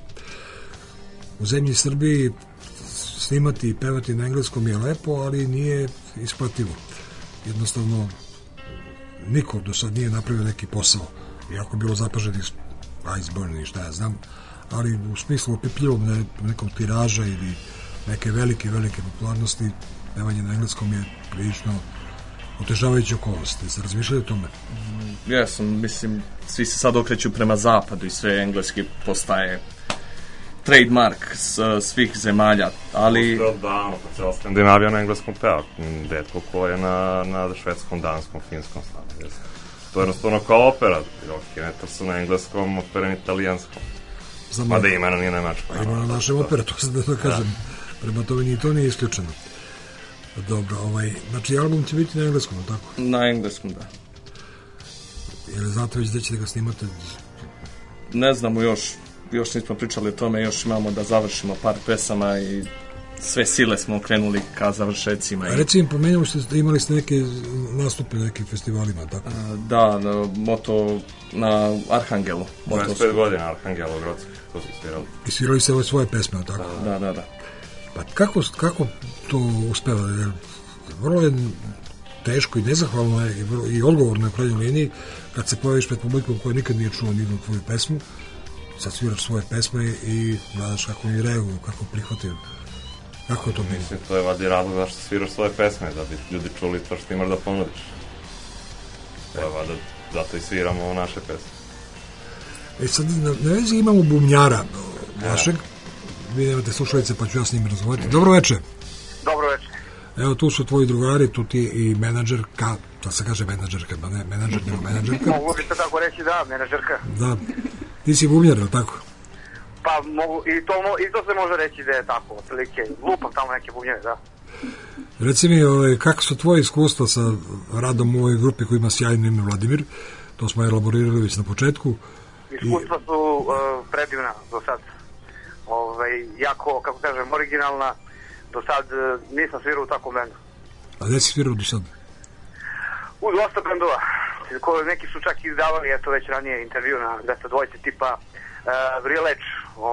u zemlji Srbiji snimati i pevati na engleskom je lepo, ali nije isplativo. Jednostavno, niko do sad nije napravio neki posao, iako bilo zapaženih Iceburn i šta ja znam, ali u smislu opipljivom nekom tiraža ili neke velike popularnosti, pevanje na engleskom je prilično otežavajuće okolnosti. Se razmišljaju o tome? Jesam, mislim, svi se sad okreću prema zapadu i sve engleski postaje trademark svih zemalja, ali... Da, cijela Skandinavija na engleskom peva, detko ko je na švedskom, danskom, finskom stanu. To je jednostavno kao opera, Kineta su na engleskom, opera na italijanskom. Mada imena nije nemačko. Ima na našem opera, to sad da kažem. Prema tome ni to nije isključeno. Dobro, znači album će biti na engleskom, tako? Na engleskom, da. Jel znate već da ćete ga snimati? Ne znamo još nismo pričali o tome, još imamo da završimo par pesama i sve sile smo krenuli ka završecima. A recimo, pomenuli ste, imali ste neke nastupe na nekim festivalima, tako? Da, na Arhangelu. 25 godina Arhangelu, Grodski, to su svirali. I svirali ste ove svoje pesme, tako? Da. Pa kako to uspeva? Vrlo je teško i nezahvalno je i odgovorno je u krajnjoj liniji kad se pojaviš pred publikom koja nikad nije čuo nijednu tvoju pesmu, sad sviraš svoje pesme i gledaš kako oni reaguju, kako prihvataju. Kako je to meni? Mislim, to je vadi razlog zašto sviraš svoje pesme, da bi ljudi čuli to što imaš da ponudiš. To je vada, zato i sviramo naše pesme. Sad na vezi imamo bubnjara vašeg. Vi nemate slušalice, pa ću ja s njim razgovarati. Dobro večer. Dobro večer. Evo, tu su tvoji drugari, tu ti i menadžerka, da se kaže menadžerka, ba ne menadžer, nego menadžerka. Mogu bi se tako reći, da, menadžerka. Da. Ti si bubnjar, ili tako? Pa mogu, i to se može reći da je tako, otprilike, lupam tamo neke bubnjare, da. Reci mi, kako su tvoje iskustva sa radom u ovoj grupi koji ima sjajno ime Vladimir? To smo elaborirali već na početku. Iskustva su predivna do sad. Jako, kako kažem, originalna. Do sad nisam svirao u takvom bendu. A gde si svirao do sad? U dosta bendova. Neki su čak izdavali, eto već ranije intervju na 202 tipa Vrileč,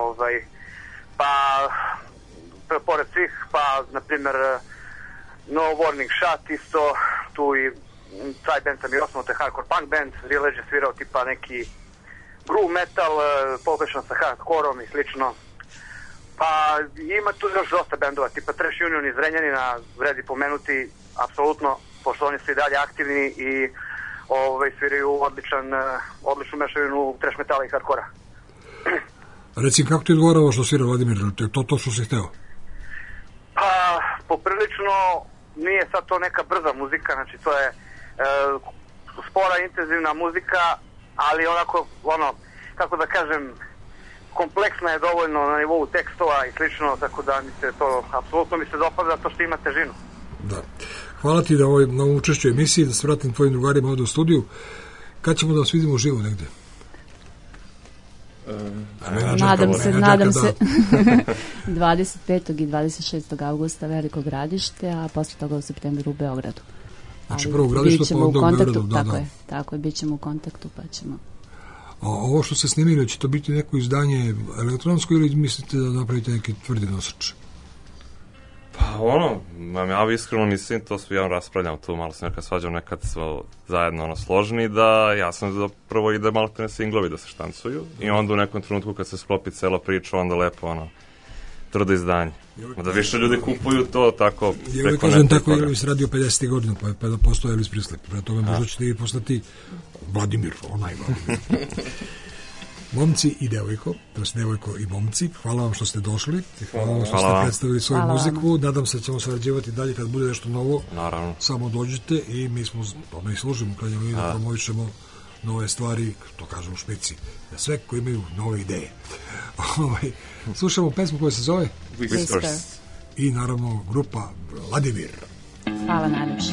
pa pored svih, pa na primjer No Warning Shot isto, tu i taj band sam i osnovno, to je hardcore punk band. Vrileč je svirao tipa neki groove metal, pomešan sa hardcoreom i slično. Pa ima tu još dosta bendova, tipa Trash Union iz Renjanina, vredi pomenuti, apsolutno, pošto oni su i dalje aktivni i sviraju odličnu mešavinu trash metala i hardcora. Reci, kako ti odgovara ovo što svira Vladimir? To što si hteo? Pa, poprilično nije sad to neka brza muzika, znači to je spora, intenzivna muzika, ali onako, kako da kažem, kompleksna je dovoljno na nivou tekstova i slično, tako da mi se to, apsolutno mi se dopada to što ima težinu. Da. Hvala ti na ovom učešću emisiji, da se vratim tvojim drugarima ovdje u studiju. Kad ćemo da vas vidimo uživo negde? Nadam se 25. i 26. augusta Veliko Gradište, a posle toga u septembru u Beogradu. Znači prvo Gradište, pa onda u Beogradu. Tako je, bit ćemo u kontaktu, pa ćemo... A ovo što ste snimili, će to biti neko izdanje elektronsko ili mislite da napravite neki tvrdi nosač? Pa ja iskreno mislim, to svi raspravljamo tu, malo se nekad svađam, nekad smo zajedno složeni, da ja sam da prvo ide malo te singlovi da se štancuju i onda u nekom trenutku kad se sklopi cela priča, onda lepo trudoizdanje. Da više ljudi kupuju to tako preko neta. Ja kažem tako, Elvis radio 50. godina, pa da postoje Elvis Presley. Pre tome možda ćete i postati Vladimir, onaj Vladimir. Momci i devojko, to je devojko i momci, hvala vam što ste došli, hvala vam što ste predstavili svoju muziku, nadam se da ćemo sarađivati dalje kad bude nešto novo. Naravno. Samo dođite i mi smo, tome i služimo, krajnjamo i da promovišemo nove stvari, to kažem u špici, da sve koji imaju nove ideje. Slušamo pesmu koja se zove Whispers. I naravno grupa Vladimir. Hvala najljepše.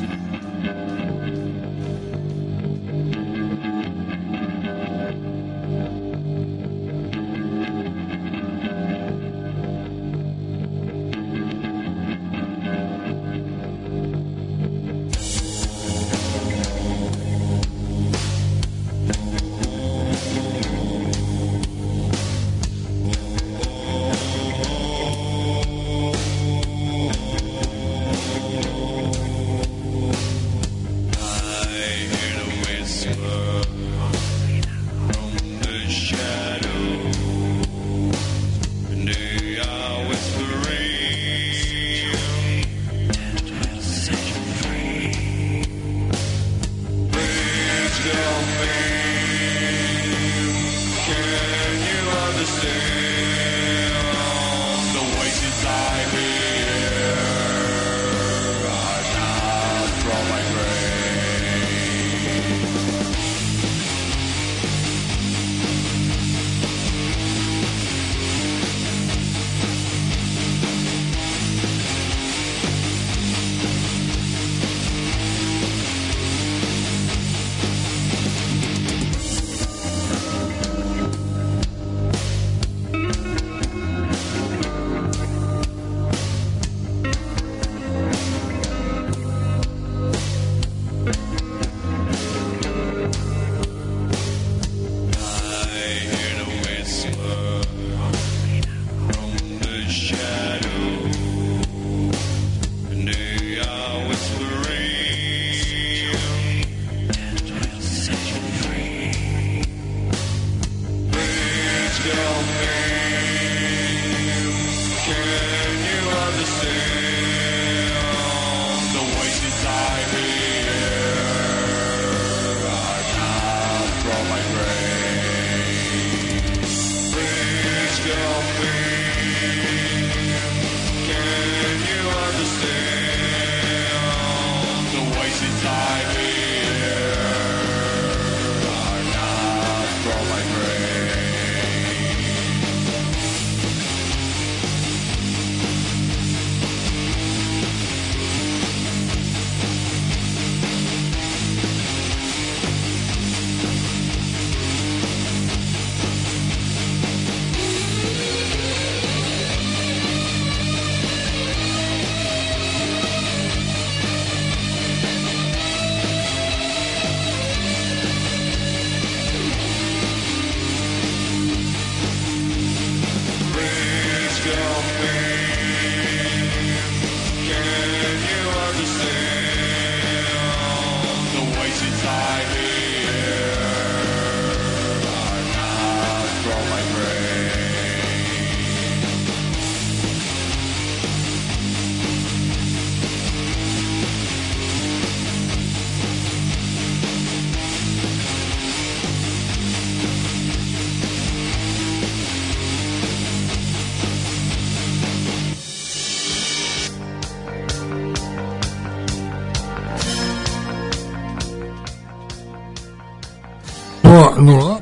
Nula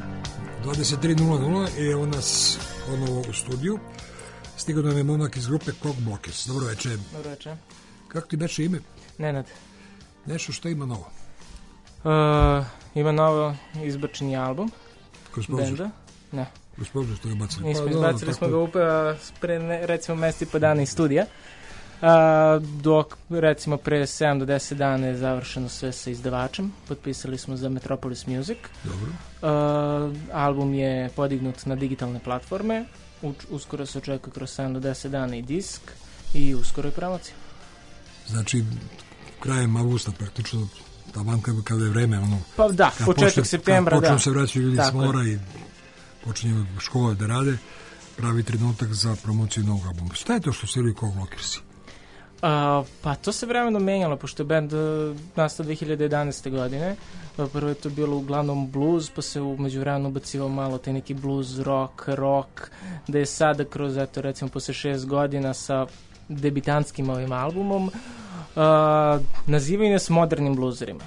23:00 i evo nas ponovo u studiju. Stigao nam je momak iz grupe Cockblockers. Dobro večer. Dobro večer. Kako ti beše ime? Nenad. Nešto što ima novo? Ima novo izbačeni album. Kroz pauzu? Benda. Ne. Kroz pauzu što ga bacili? Nismo izbacili, smo ga pre recimo mjesec i po dana iz studija. Dok recimo pre 7 do 10 dana je završeno sve sa izdavačem. Potpisali smo za Metropolis Music. Dobro. Album je podignut na digitalne platforme. Uskoro se očekuje kroz 7 do 10 dana i disk i uskoro je promocija. Znači krajem avgusta praktično taman kada je vreme ono. Pa da, početak septembra, da. Počnu se vraćaju ljudi s mora i počinju škole da rade. pravi trenutak za promociju novog albuma. Šta je to što sviraju Cock Blockersi? Pa to se vremenom menjalo, pošto je band nastao 2011. godine. Prvo je to bilo uglavnom blues, pa se umeđu vremenu ubacivao malo taj neki blues, rock, da je sada kroz, eto, recimo, posle 6 godina sa debitantskim ovim albumom, nazivaju nas modernim bluzerima.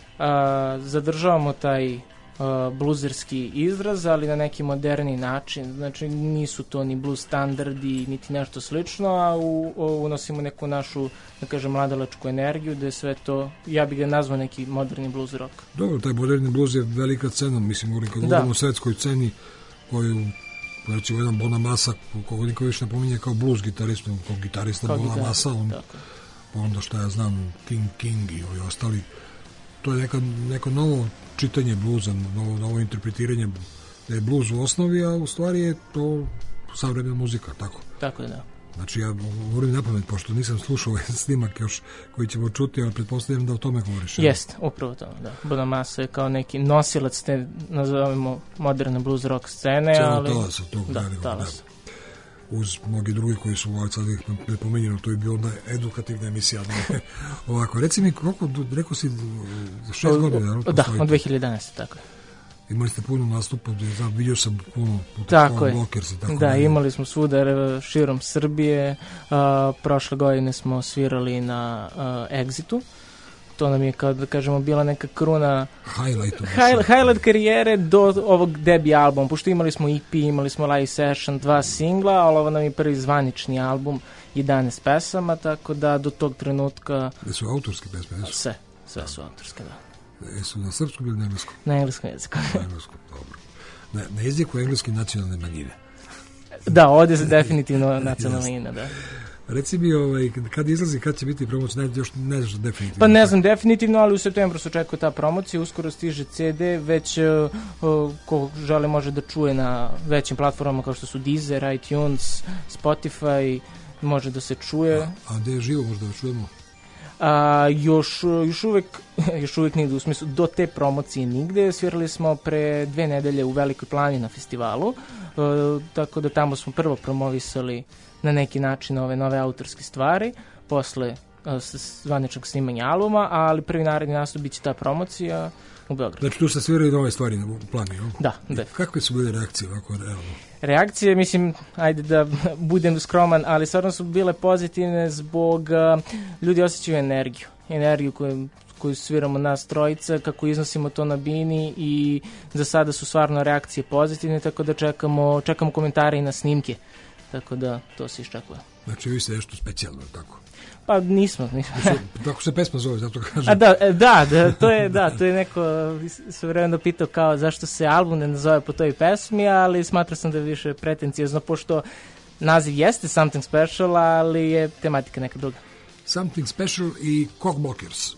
Zadržavamo taj bluzerski izraz, ali na neki moderni način. Znači, nisu to ni blues standardi, niti nešto slično, a unosimo neku našu, da kažem, mladalačku energiju, da je sve to, ja bih ga nazvao neki moderni blues rock. Dobro, taj moderni blues je velika cena, mislim, kad govorimo o svetskoj ceni, koju, recimo, jedan Bonamassa, koga niko više ne pominje kao blues gitarista, kao gitarista Bonamassa, onda šta ja znam, King i ovi ostali, to je neko novo čitanje bluza, novo interpretiranje, da je bluz u osnovi, a u stvari je to savremena muzika, tako? Tako je, da. Znači, ja govorim napamet, pošto nisam slušao ovaj snimak još koji ćemo čuti, ali pretpostavljam da o tome govoriš. Jeste, upravo to, da. Bonamassa je kao neki nosilac te, nazovemo, moderne blues rock scene, cijelo ali... talasa tog velikog, da. Uz mnogi drugi koji su sad ih ne pomenjeno, to je bio onda edukativna emisija. Ovako, reci mi, koliko, rekao si 6 godina? Da, od 2011. tako je. Imali ste puno nastupa, vidio sam puno tako je. Blockersi. Da, imali smo svuda širom Srbije, prošle godine smo svirali na Exitu. To nam je, kao da kažemo, bila neka kruna highlight karijere do ovog debi albuma, pošto imali smo EP, imali smo live session, 2 singla, ali ovo nam je prvi zvanični album, 11 pesama, tako da do tog trenutka... Da su autorske pesme, jesu? Sve su autorske, da. Jesu na srpskom ili na engleskom? Na engleskom jeziku. Na engleskom, dobro. Na jeziku engleske nacionalne manjine. Da, ovdje se definitivno nacionalna manjina, da. Reci mi, kad izlazi, kad će biti promocija, još ne znaš definitivno? Pa ne znam definitivno, ali u septembru se očekuje ta promocija, uskoro stiže CD, već ko žele može da čuje na većim platformama kao što su Deezer, iTunes, Spotify, može da se čuje. A gde je živo, možda da čujemo? Još uvijek nigde, u smislu do te promocije nigde. Svirali smo pre 2 nedelje u Velikoj Plani na festivalu, tako da tamo smo prvo promovisali na neki način ove nove autorske stvari, posle zvaničnog snimanja albuma, ali prvi naredni nastup biće ta promocija u Beogradu. Znači tu se sviraju nove stvari u plani, no? Da. Kakve su bile reakcije ovako realno? Reakcije, mislim, ajde da budem skroman, ali stvarno su bile pozitivne zbog ljudi osjećaju energiju koju sviramo nas trojica, kako iznosimo to na bini i za sada su stvarno reakcije pozitivne, tako da čekamo komentare i na snimke. Tako da to se iščekuje. Znači vi ste nešto specijalno, tako? Pa nismo. Tako se pesma zove, zato kažem. To je neko svojevremeno pitao kao zašto se album ne nazove po toj pesmi, ali smatrao sam da je više pretencijozno, pošto naziv jeste Something Special, ali je tematika neka druga. Something Special i Cock Blockers.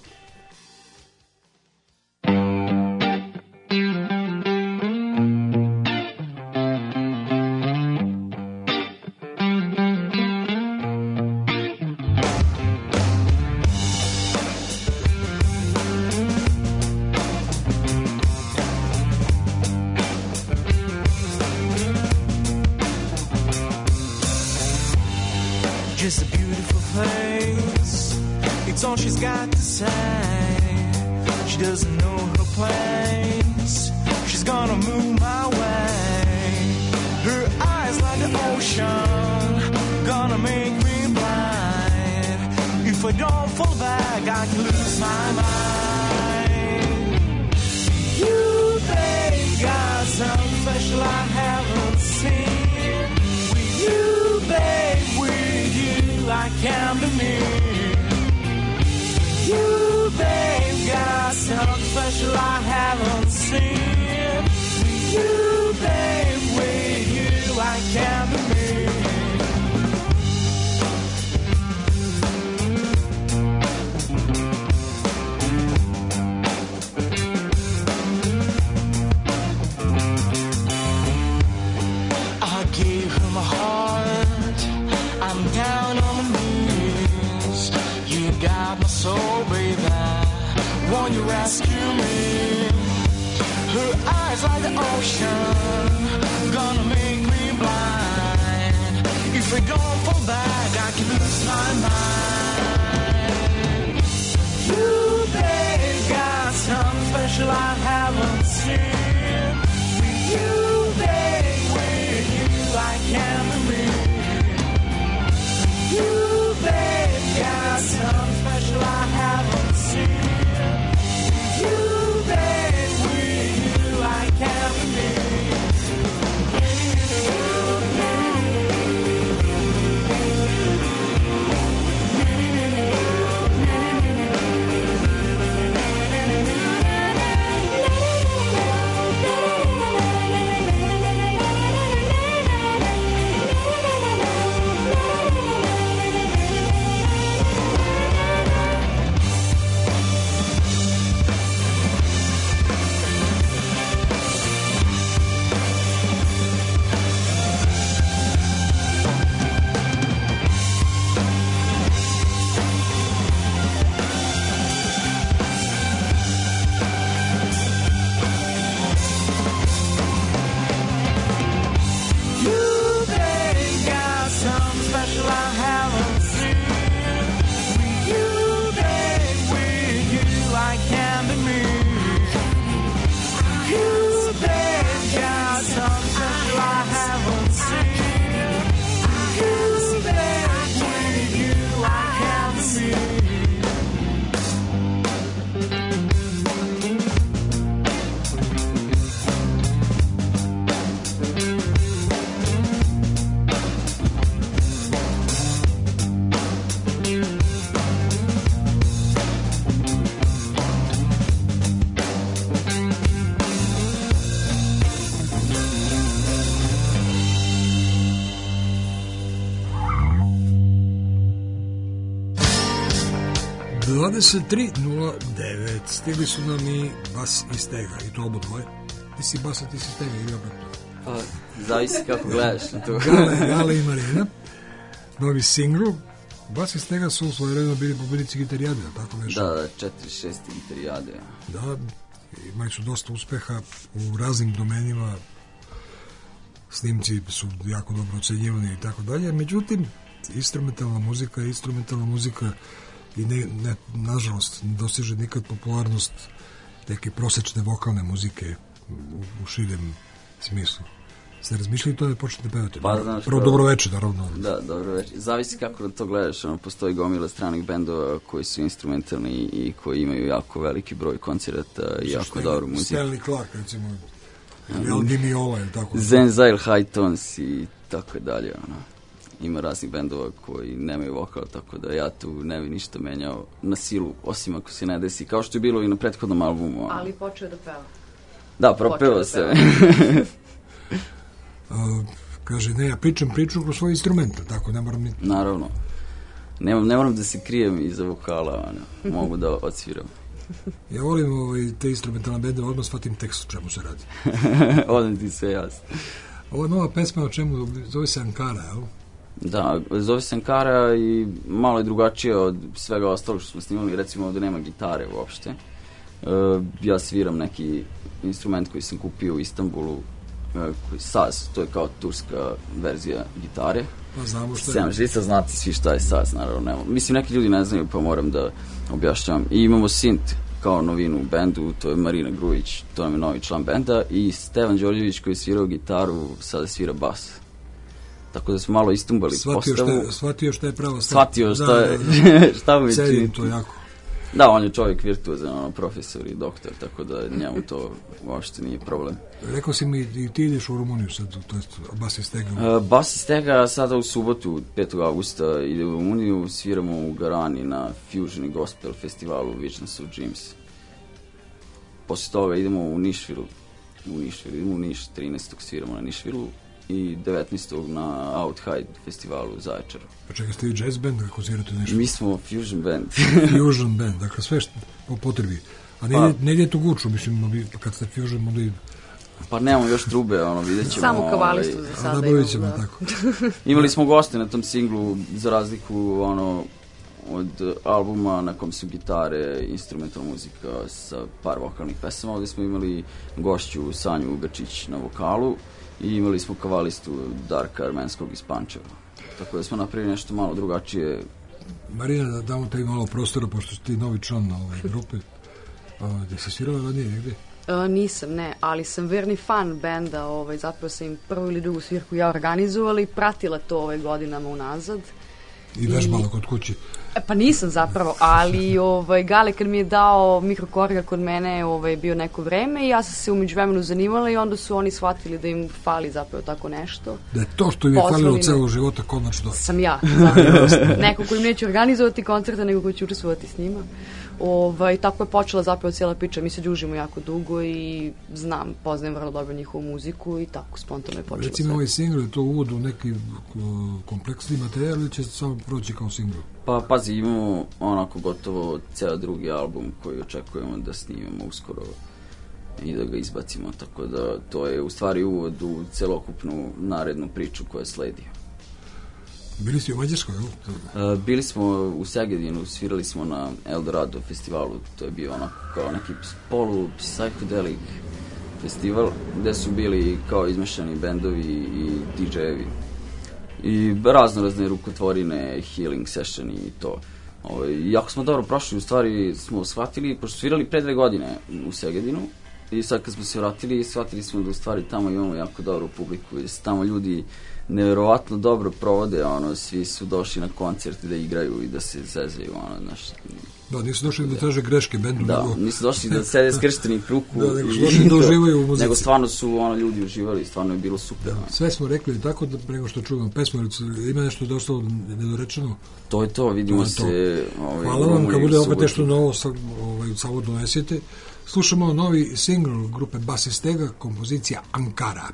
Just a beautiful place, it's all she's got to say. She doesn't know her place, she's gonna move my way. Her eyes like the ocean, gonna make me blind. If I don't fall back, I can lose my mind. You, babe, got something special I haven't seen. With you, babe, I can't believe you, babe, got something special I haven't seen. You, babe, with you I can't believe. I gave her my heart, I'm down on my knees. You got my soul, baby, won't you rescue me? Her eyes like the ocean, gonna make me blind. if we don't fall back, I can lose my mind. You, babe, got something special I haven't seen. With you, babe, with you I can believe. You, babe, got something special I haven't seen. With you, babe, with you I can believe. (23:09) Stigli su nam i Bas i Stega, i to obo dvoje. Ti si Bas, a ti si Stega ili obratno? Pa, zavisi kako gledaš na to. Gale i Marina, novi singl. Bas i Stega su u svoje redno bili pobednici Gitarijade, tako nešto? Da, 4-6 Gitarijade. Da, imali su dosta uspeha u raznim domenima, snimci su jako dobro ocenjivani i tako dalje, međutim, instrumentalna muzika i nažalost ne dostiže nikad popularnost neke prosečne vokalne muzike u širem smislu. Ste razmišljali to da počnete pevati? Pa, znaš, prvo dobroveče, naravno. Da, dobroveče. Zavisi kako na to gledaš, postoji gomila stranih bendova koji su instrumentalni i koji imaju jako veliki broj koncerata i jako dobru muziku. Stanley Clark, recimo, Al Di Meola, ili tako? Zenzile, High Tones i tako dalje, Ima raznih bendova koji nemaju vokal, tako da ja tu ne bi ništa menjao na silu, osim ako se ne desi, kao što je bilo i na prethodnom albumu. Ali počeo da peva. Da, propeo se. Kaže, ne, ja pričam priču kroz svoj instrument, tako ne moram ni... Naravno. Ne moram da se krijem iza vokala, mogu da odsviram. Ja volim te instrumentalne bendove, odmah shvatim tekst o čemu se radi. Odem ti sve jasno. Ovo je nova pesma o čemu, zove se Ankara, jel? Da, zove se Ankara i malo je drugačije od svega ostalog što smo snimali, recimo ovde nema gitare uopšte. Ja sviram neki instrument koji sam kupio u Istanbulu, saz, to je kao turska verzija gitare. Pa znamo što je. 7 žica, znate svi šta je saz, naravno. Mislim, neki ljudi ne znaju, pa moram da objašnjavam. I imamo synth kao novinu u bendu, to je Marina Grujić, to je novi član benda, i Stevan Đorđević koji je svirao gitaru, sada svira bas. Tako da smo malo istumbali postavu. Shvatio šta je pravo stav. Shvatio šta mu je činiti. Cenim to jako. Da, on je čovjek virtuozan, profesor i doktor, tako da njemu to uopšte nije problem. Rekao si mi i ti ideš u Rumuniju sad, to je Bas i Stega. Bas i Stega sada u subotu, 5. augusta, ide u Rumuniju, sviramo u Garani na Fusion i Gospel festivalu Visions of Dreams. Posle toga idemo u Nišvilu, idemo u Niš, 13. sviramo na Nišvilu i 19. na Out Hide festivalu u Zaječaru. Pa čekaj, ste vi jazz band, kako svirate nešto? Mi smo fusion band. Fusion band, dakle sve što po potrebi. A ne ide to guču, mislim, kad ste fusion, onda ide... Pa nemamo još trube, vidjet ćemo. Samo kavalistu za sada. Nabavit ćemo, tako. Imali smo goste na tom singlu, za razliku, od albuma na kom su gitare, instrumentalna muzika sa par vokalnih pesama. Ovdje smo imali gošću Sanju Ugačić na vokalu i imali smo kavalistu Darka Armenskog iz Pančeva. Tako da smo napravili nešto malo drugačije. Marina, da damo tebi malo prostora, pošto si ti novi član na ovoj grupi. Da si svirala ranije negde? Nisam, ne, ali sam verni fan benda, zapravo sam im prvu ili drugu svirku ja organizovala i pratila to godinama unazad. I vežbala kod kući? Pa nisam zapravo, ali Gale kad mi je dao mikrokorga kod mene bio neko vreme i ja sam se umeđu vremenu zanimala i onda su oni shvatili da im fali zapravo tako nešto. Da je to što im je falilo celog života konačno. Sam ja, zapravo. Neko koji im neće organizovati koncerte, nego koji će učestvovati s njima. Tako je počela zapravo cijela priča. Mi se družimo jako dugo i poznajem vrlo dobro njihovu muziku i tako spontano je počelo sve. Recimo ovaj single, je to uvod u neki kompleksni materijal ili će samo proći kao single? Pa pazi, imamo onako gotovo ceo drugi album koji očekujemo da snimamo uskoro i da ga izbacimo, tako da to je u stvari uvod u celokupnu narednu priču koja sledi. Bili ste u Mađarskoj, jel? Bili smo u Segedinu, svirali smo na Eldorado festivalu, to je bio onako kao neki polu-psychedelic festival, gde su bili kao izmešani bendovi i DJ-evi. I razne rukotvorine, healing sessioni i to. Jako smo dobro prošli, u stvari smo shvatili, pošto svirali pre 2 godine u Segedinu, i sad kad smo se vratili, shvatili smo da u stvari tamo imamo jako dobru publiku i da se tamo ljudi neverovatno dobro provode, svi su došli na koncert da igraju i da se zezaju, znaš. Da, nisu došli da traže greške bendu, da, nego... nisu došli da sede skrštenih ruku. Da, nego su došli da uživaju u muzici. Nego stvarno su ljudi uživali, stvarno je bilo super. Da, sve smo rekli tako da prego što čujemo pesmu, ima nešto da ostalo nedorečeno? To je to, vidimo se... Hvala vam, kad bude opet nešto novo, samo donesete. Slušamo novi single grupe Basistega, kompozicija Ankara.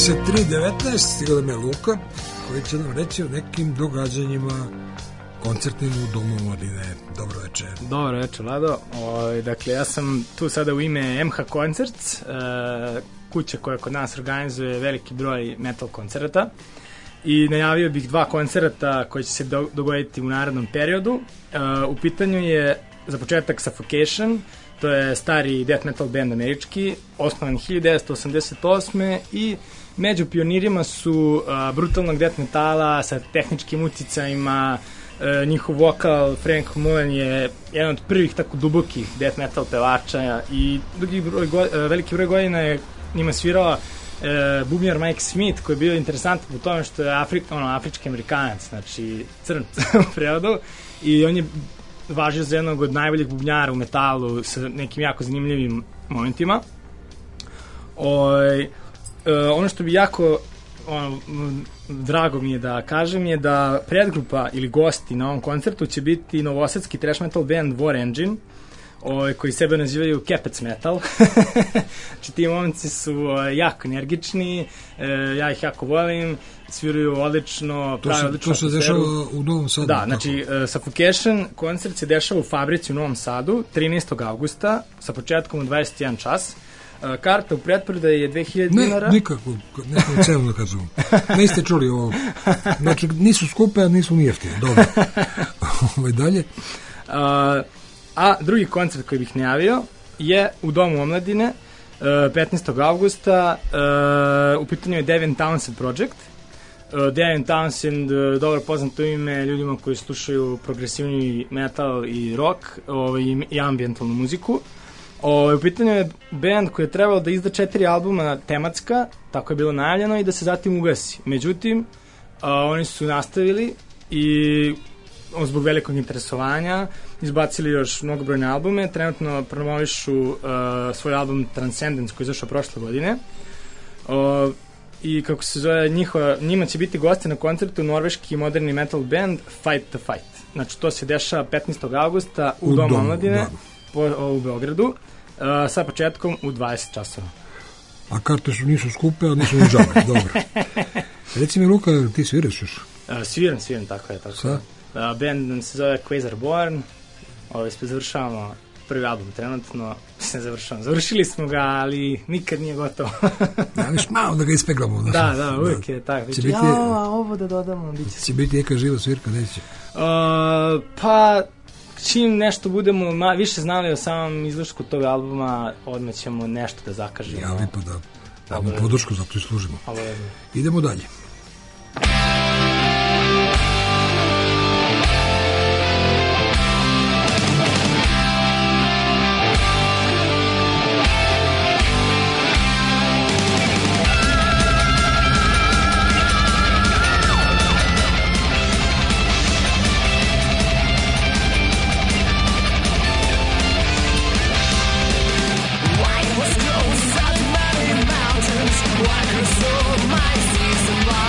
23.19 stigla nam je Luka koji će nam reći o nekim događanjima koncertnim u Domu omladine. Dobro večer. Dobro večer, Lado. Dakle, ja sam tu sada u ime MH Concerts, kuća koja kod nas organizuje veliki broj metal koncerata i najavio bih 2 koncerta koji će se dogoditi u narednom periodu. U pitanju je za početak Suffocation, to je stari death metal band američki, osnovan 1988. i među pionirima su brutalnog death metala sa tehničkim uticajima. Njihov vokal Frank Mullen je jedan od prvih tako dubokih death metal pevača i veliki broj godina je njima svirao bubnjar Mike Smith, koji je bio interesantan po tome što je afrički Amerikanac, znači crn u prevodu, i on je važio za jednog od najboljih bubnjara u metalu sa nekim jako zanimljivim momentima. Ono što bi jako drago mi je da kažem je da predgrupa ili gosti na ovom koncertu će biti novosadski thrash metal band War Engine, koji sebe nazivaju Kepec Metal. Znači ti momci su jako energični, ja ih jako volim, sviraju odlično, pravi odlično. To se dešava u Novom Sadu? Da, znači Suffocation koncert se dešava u Fabrici u Novom Sadu 13. augusta sa početkom u 21 čas. Karta u pretprodaji je 2000 dinara. Nikako, nekako celo da kažem. Niste čuli ovo. Znači, nisu skupe, a nisu ni jeftine. Dobro. Dalje. A drugi koncert koji bih najavio je u Domu omladine 15. augusta. U pitanju je Devin Townsend Project. Devin Townsend, dobro poznato ime ljudima koji slušaju progresivni metal i rock i ambientalnu muziku. U pitanju je band koji je trebalo da izda 4 albuma tematska, tako je bilo najavljeno, i da se zatim ugasi. Međutim, oni su nastavili i zbog velikog interesovanja izbacili još mnogobrojne albume. Trenutno promovišu svoj album Transcendence koji je izašao prošle godine. I kako se zove, njima će biti gosti na koncertu norveški moderni metal band Fight the Fight. Znači to se dešava 15. augusta u Domu omladine u Beogradu sa početkom u 20 časova. A karte nisu skupe, a nisu ni žale. Dobro. Reci mi, Luka, ti sviraš još? Sviram, tako je. Band se zove Quasar Born. Završavamo prvi album trenutno. Završili smo ga, ali nikad nije gotovo. Viš malo da ga ispeglamo. Da, uvijek je tako. Ovo da dodamo. Će biti neka živa svirka, neće? Pa čim nešto budemo više znali o samom izlošku tog albuma, odmah ćemo nešto da zakažemo. Javi pa da damo podršku, zato i služimo. Idemo dalje. Why was close out many mountains? Why could so my season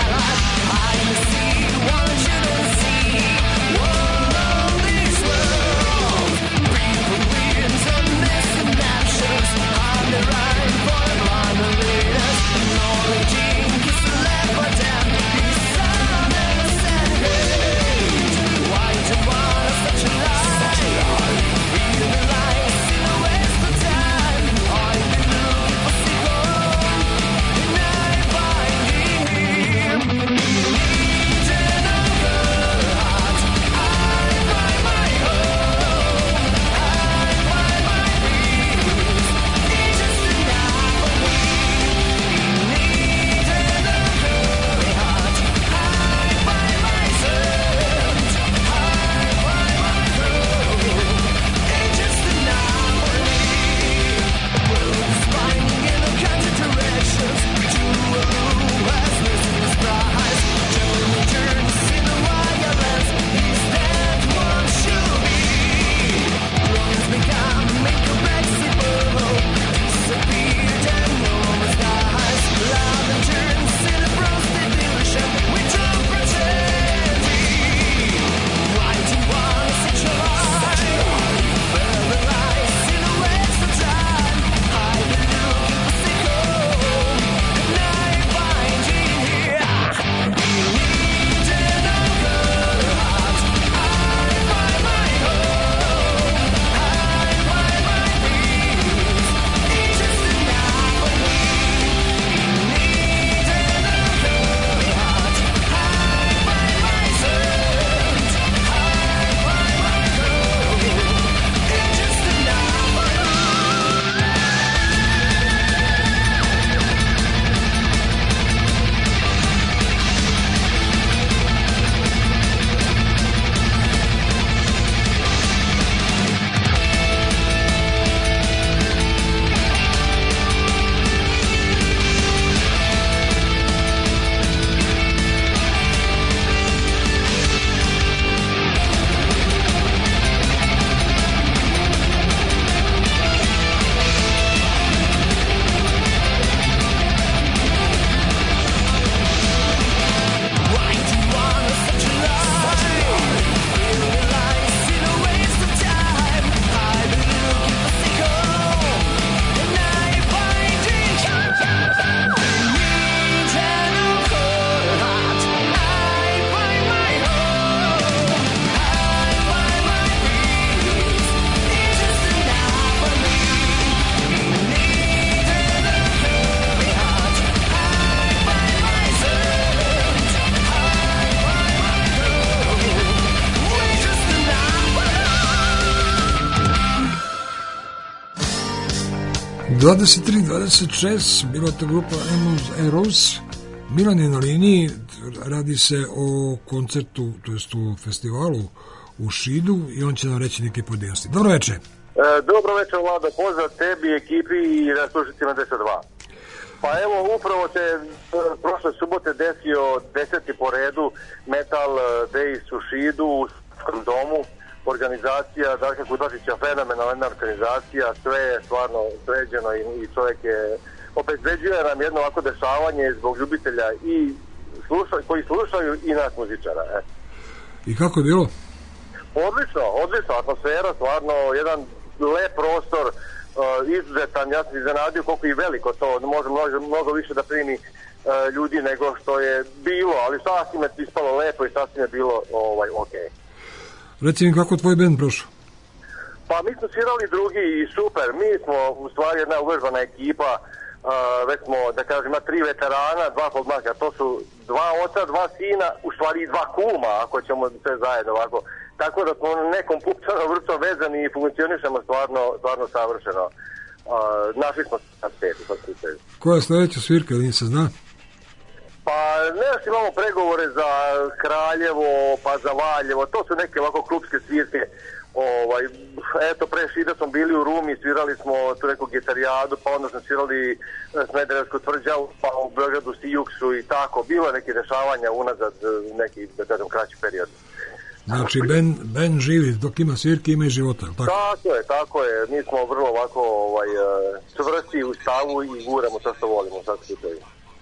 23-26, bila je to grupa Amos and Rose. Milan je na liniji, radi se o koncertu, to jest u festivalu u Šidu i on će nam reći neke pojedinosti. Dobro večer. Dobro večer, Vlado, pozdrav tebi, ekipi i slušateljima 10.2. Pa evo, upravo se prošle subote desio 10. po redu Metal Days u Šidu, u Srpskom domu, organizacija Darka Kudbašića, fenomenalna organizacija, sve je stvarno sređeno i čovjek je obezbeđuje nam jedno ovako dešavanje zbog ljubitelja i koji slušaju i nas muzičara. I kako je bilo? Odlično, atmosfera, stvarno jedan lep prostor, izuzetan, ja sam iznenadio koliko i veliko to, može mnogo više da primi ljudi nego što je bilo, ali sasvim je ispalo lepo i sasvim je bilo okej. Reci mi kako tvoj band prošao? Pa mi smo svirali drugi i super, mi smo u stvari jedna uvežbana ekipa, već smo, da kažem, ima 3 veterana, 2 podmlaka, to su 2 oca, 2 sina, u stvari 2 kuma, ako ćemo sve zajedno ovako. Tako da smo nekom pupčanom vrcom vezani i funkcionišemo stvarno savršeno. Našli smo na svetu, sad slučaju. Koja je sledeća svirka, da se zna? Pa nešto imamo pregovore za Kraljevo, pa za Valjevo, to su neke ovako klubske svirke. Eto, pre Šida smo bili u Rumi, svirali smo tu neku gitarijadu, pa onda smo svirali Smederevsku tvrđavu, pa u Beogradu Sijuksu i tako. Bilo je neke dešavanja unazad neki, da kažem, kraći period. Znači, Ben živi, dok ima svirke, ima i života, tako? Tako je. Mi smo vrlo ovako čvrsti u stavu i guramo to što volimo, sad slučaju.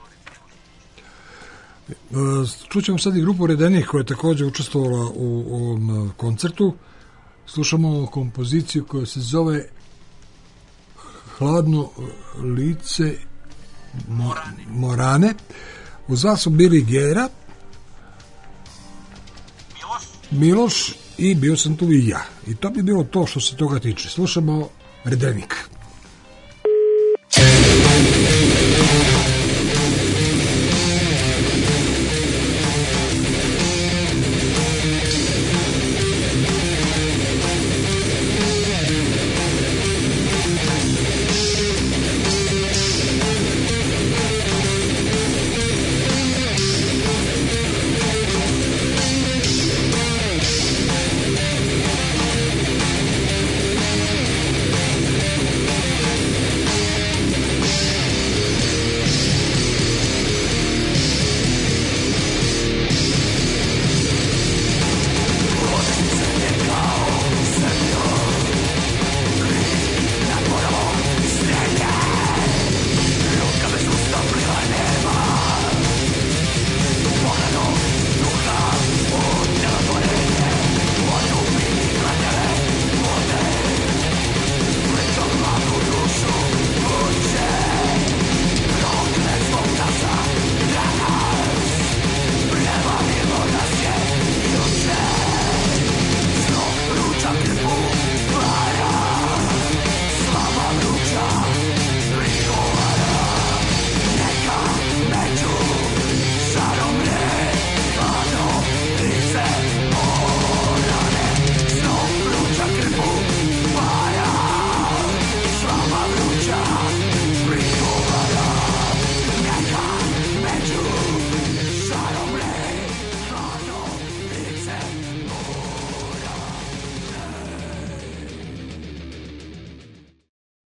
Čućemo sad i grupu Redenih koja je također učestvovala u ovom koncertu. Slušamo kompoziciju koja se zove Hladno lice Morane. Uz vas su bili Gera, Miloš i bio sam tu i ja. I to bi bilo to što se toga tiče. Slušamo Redenik.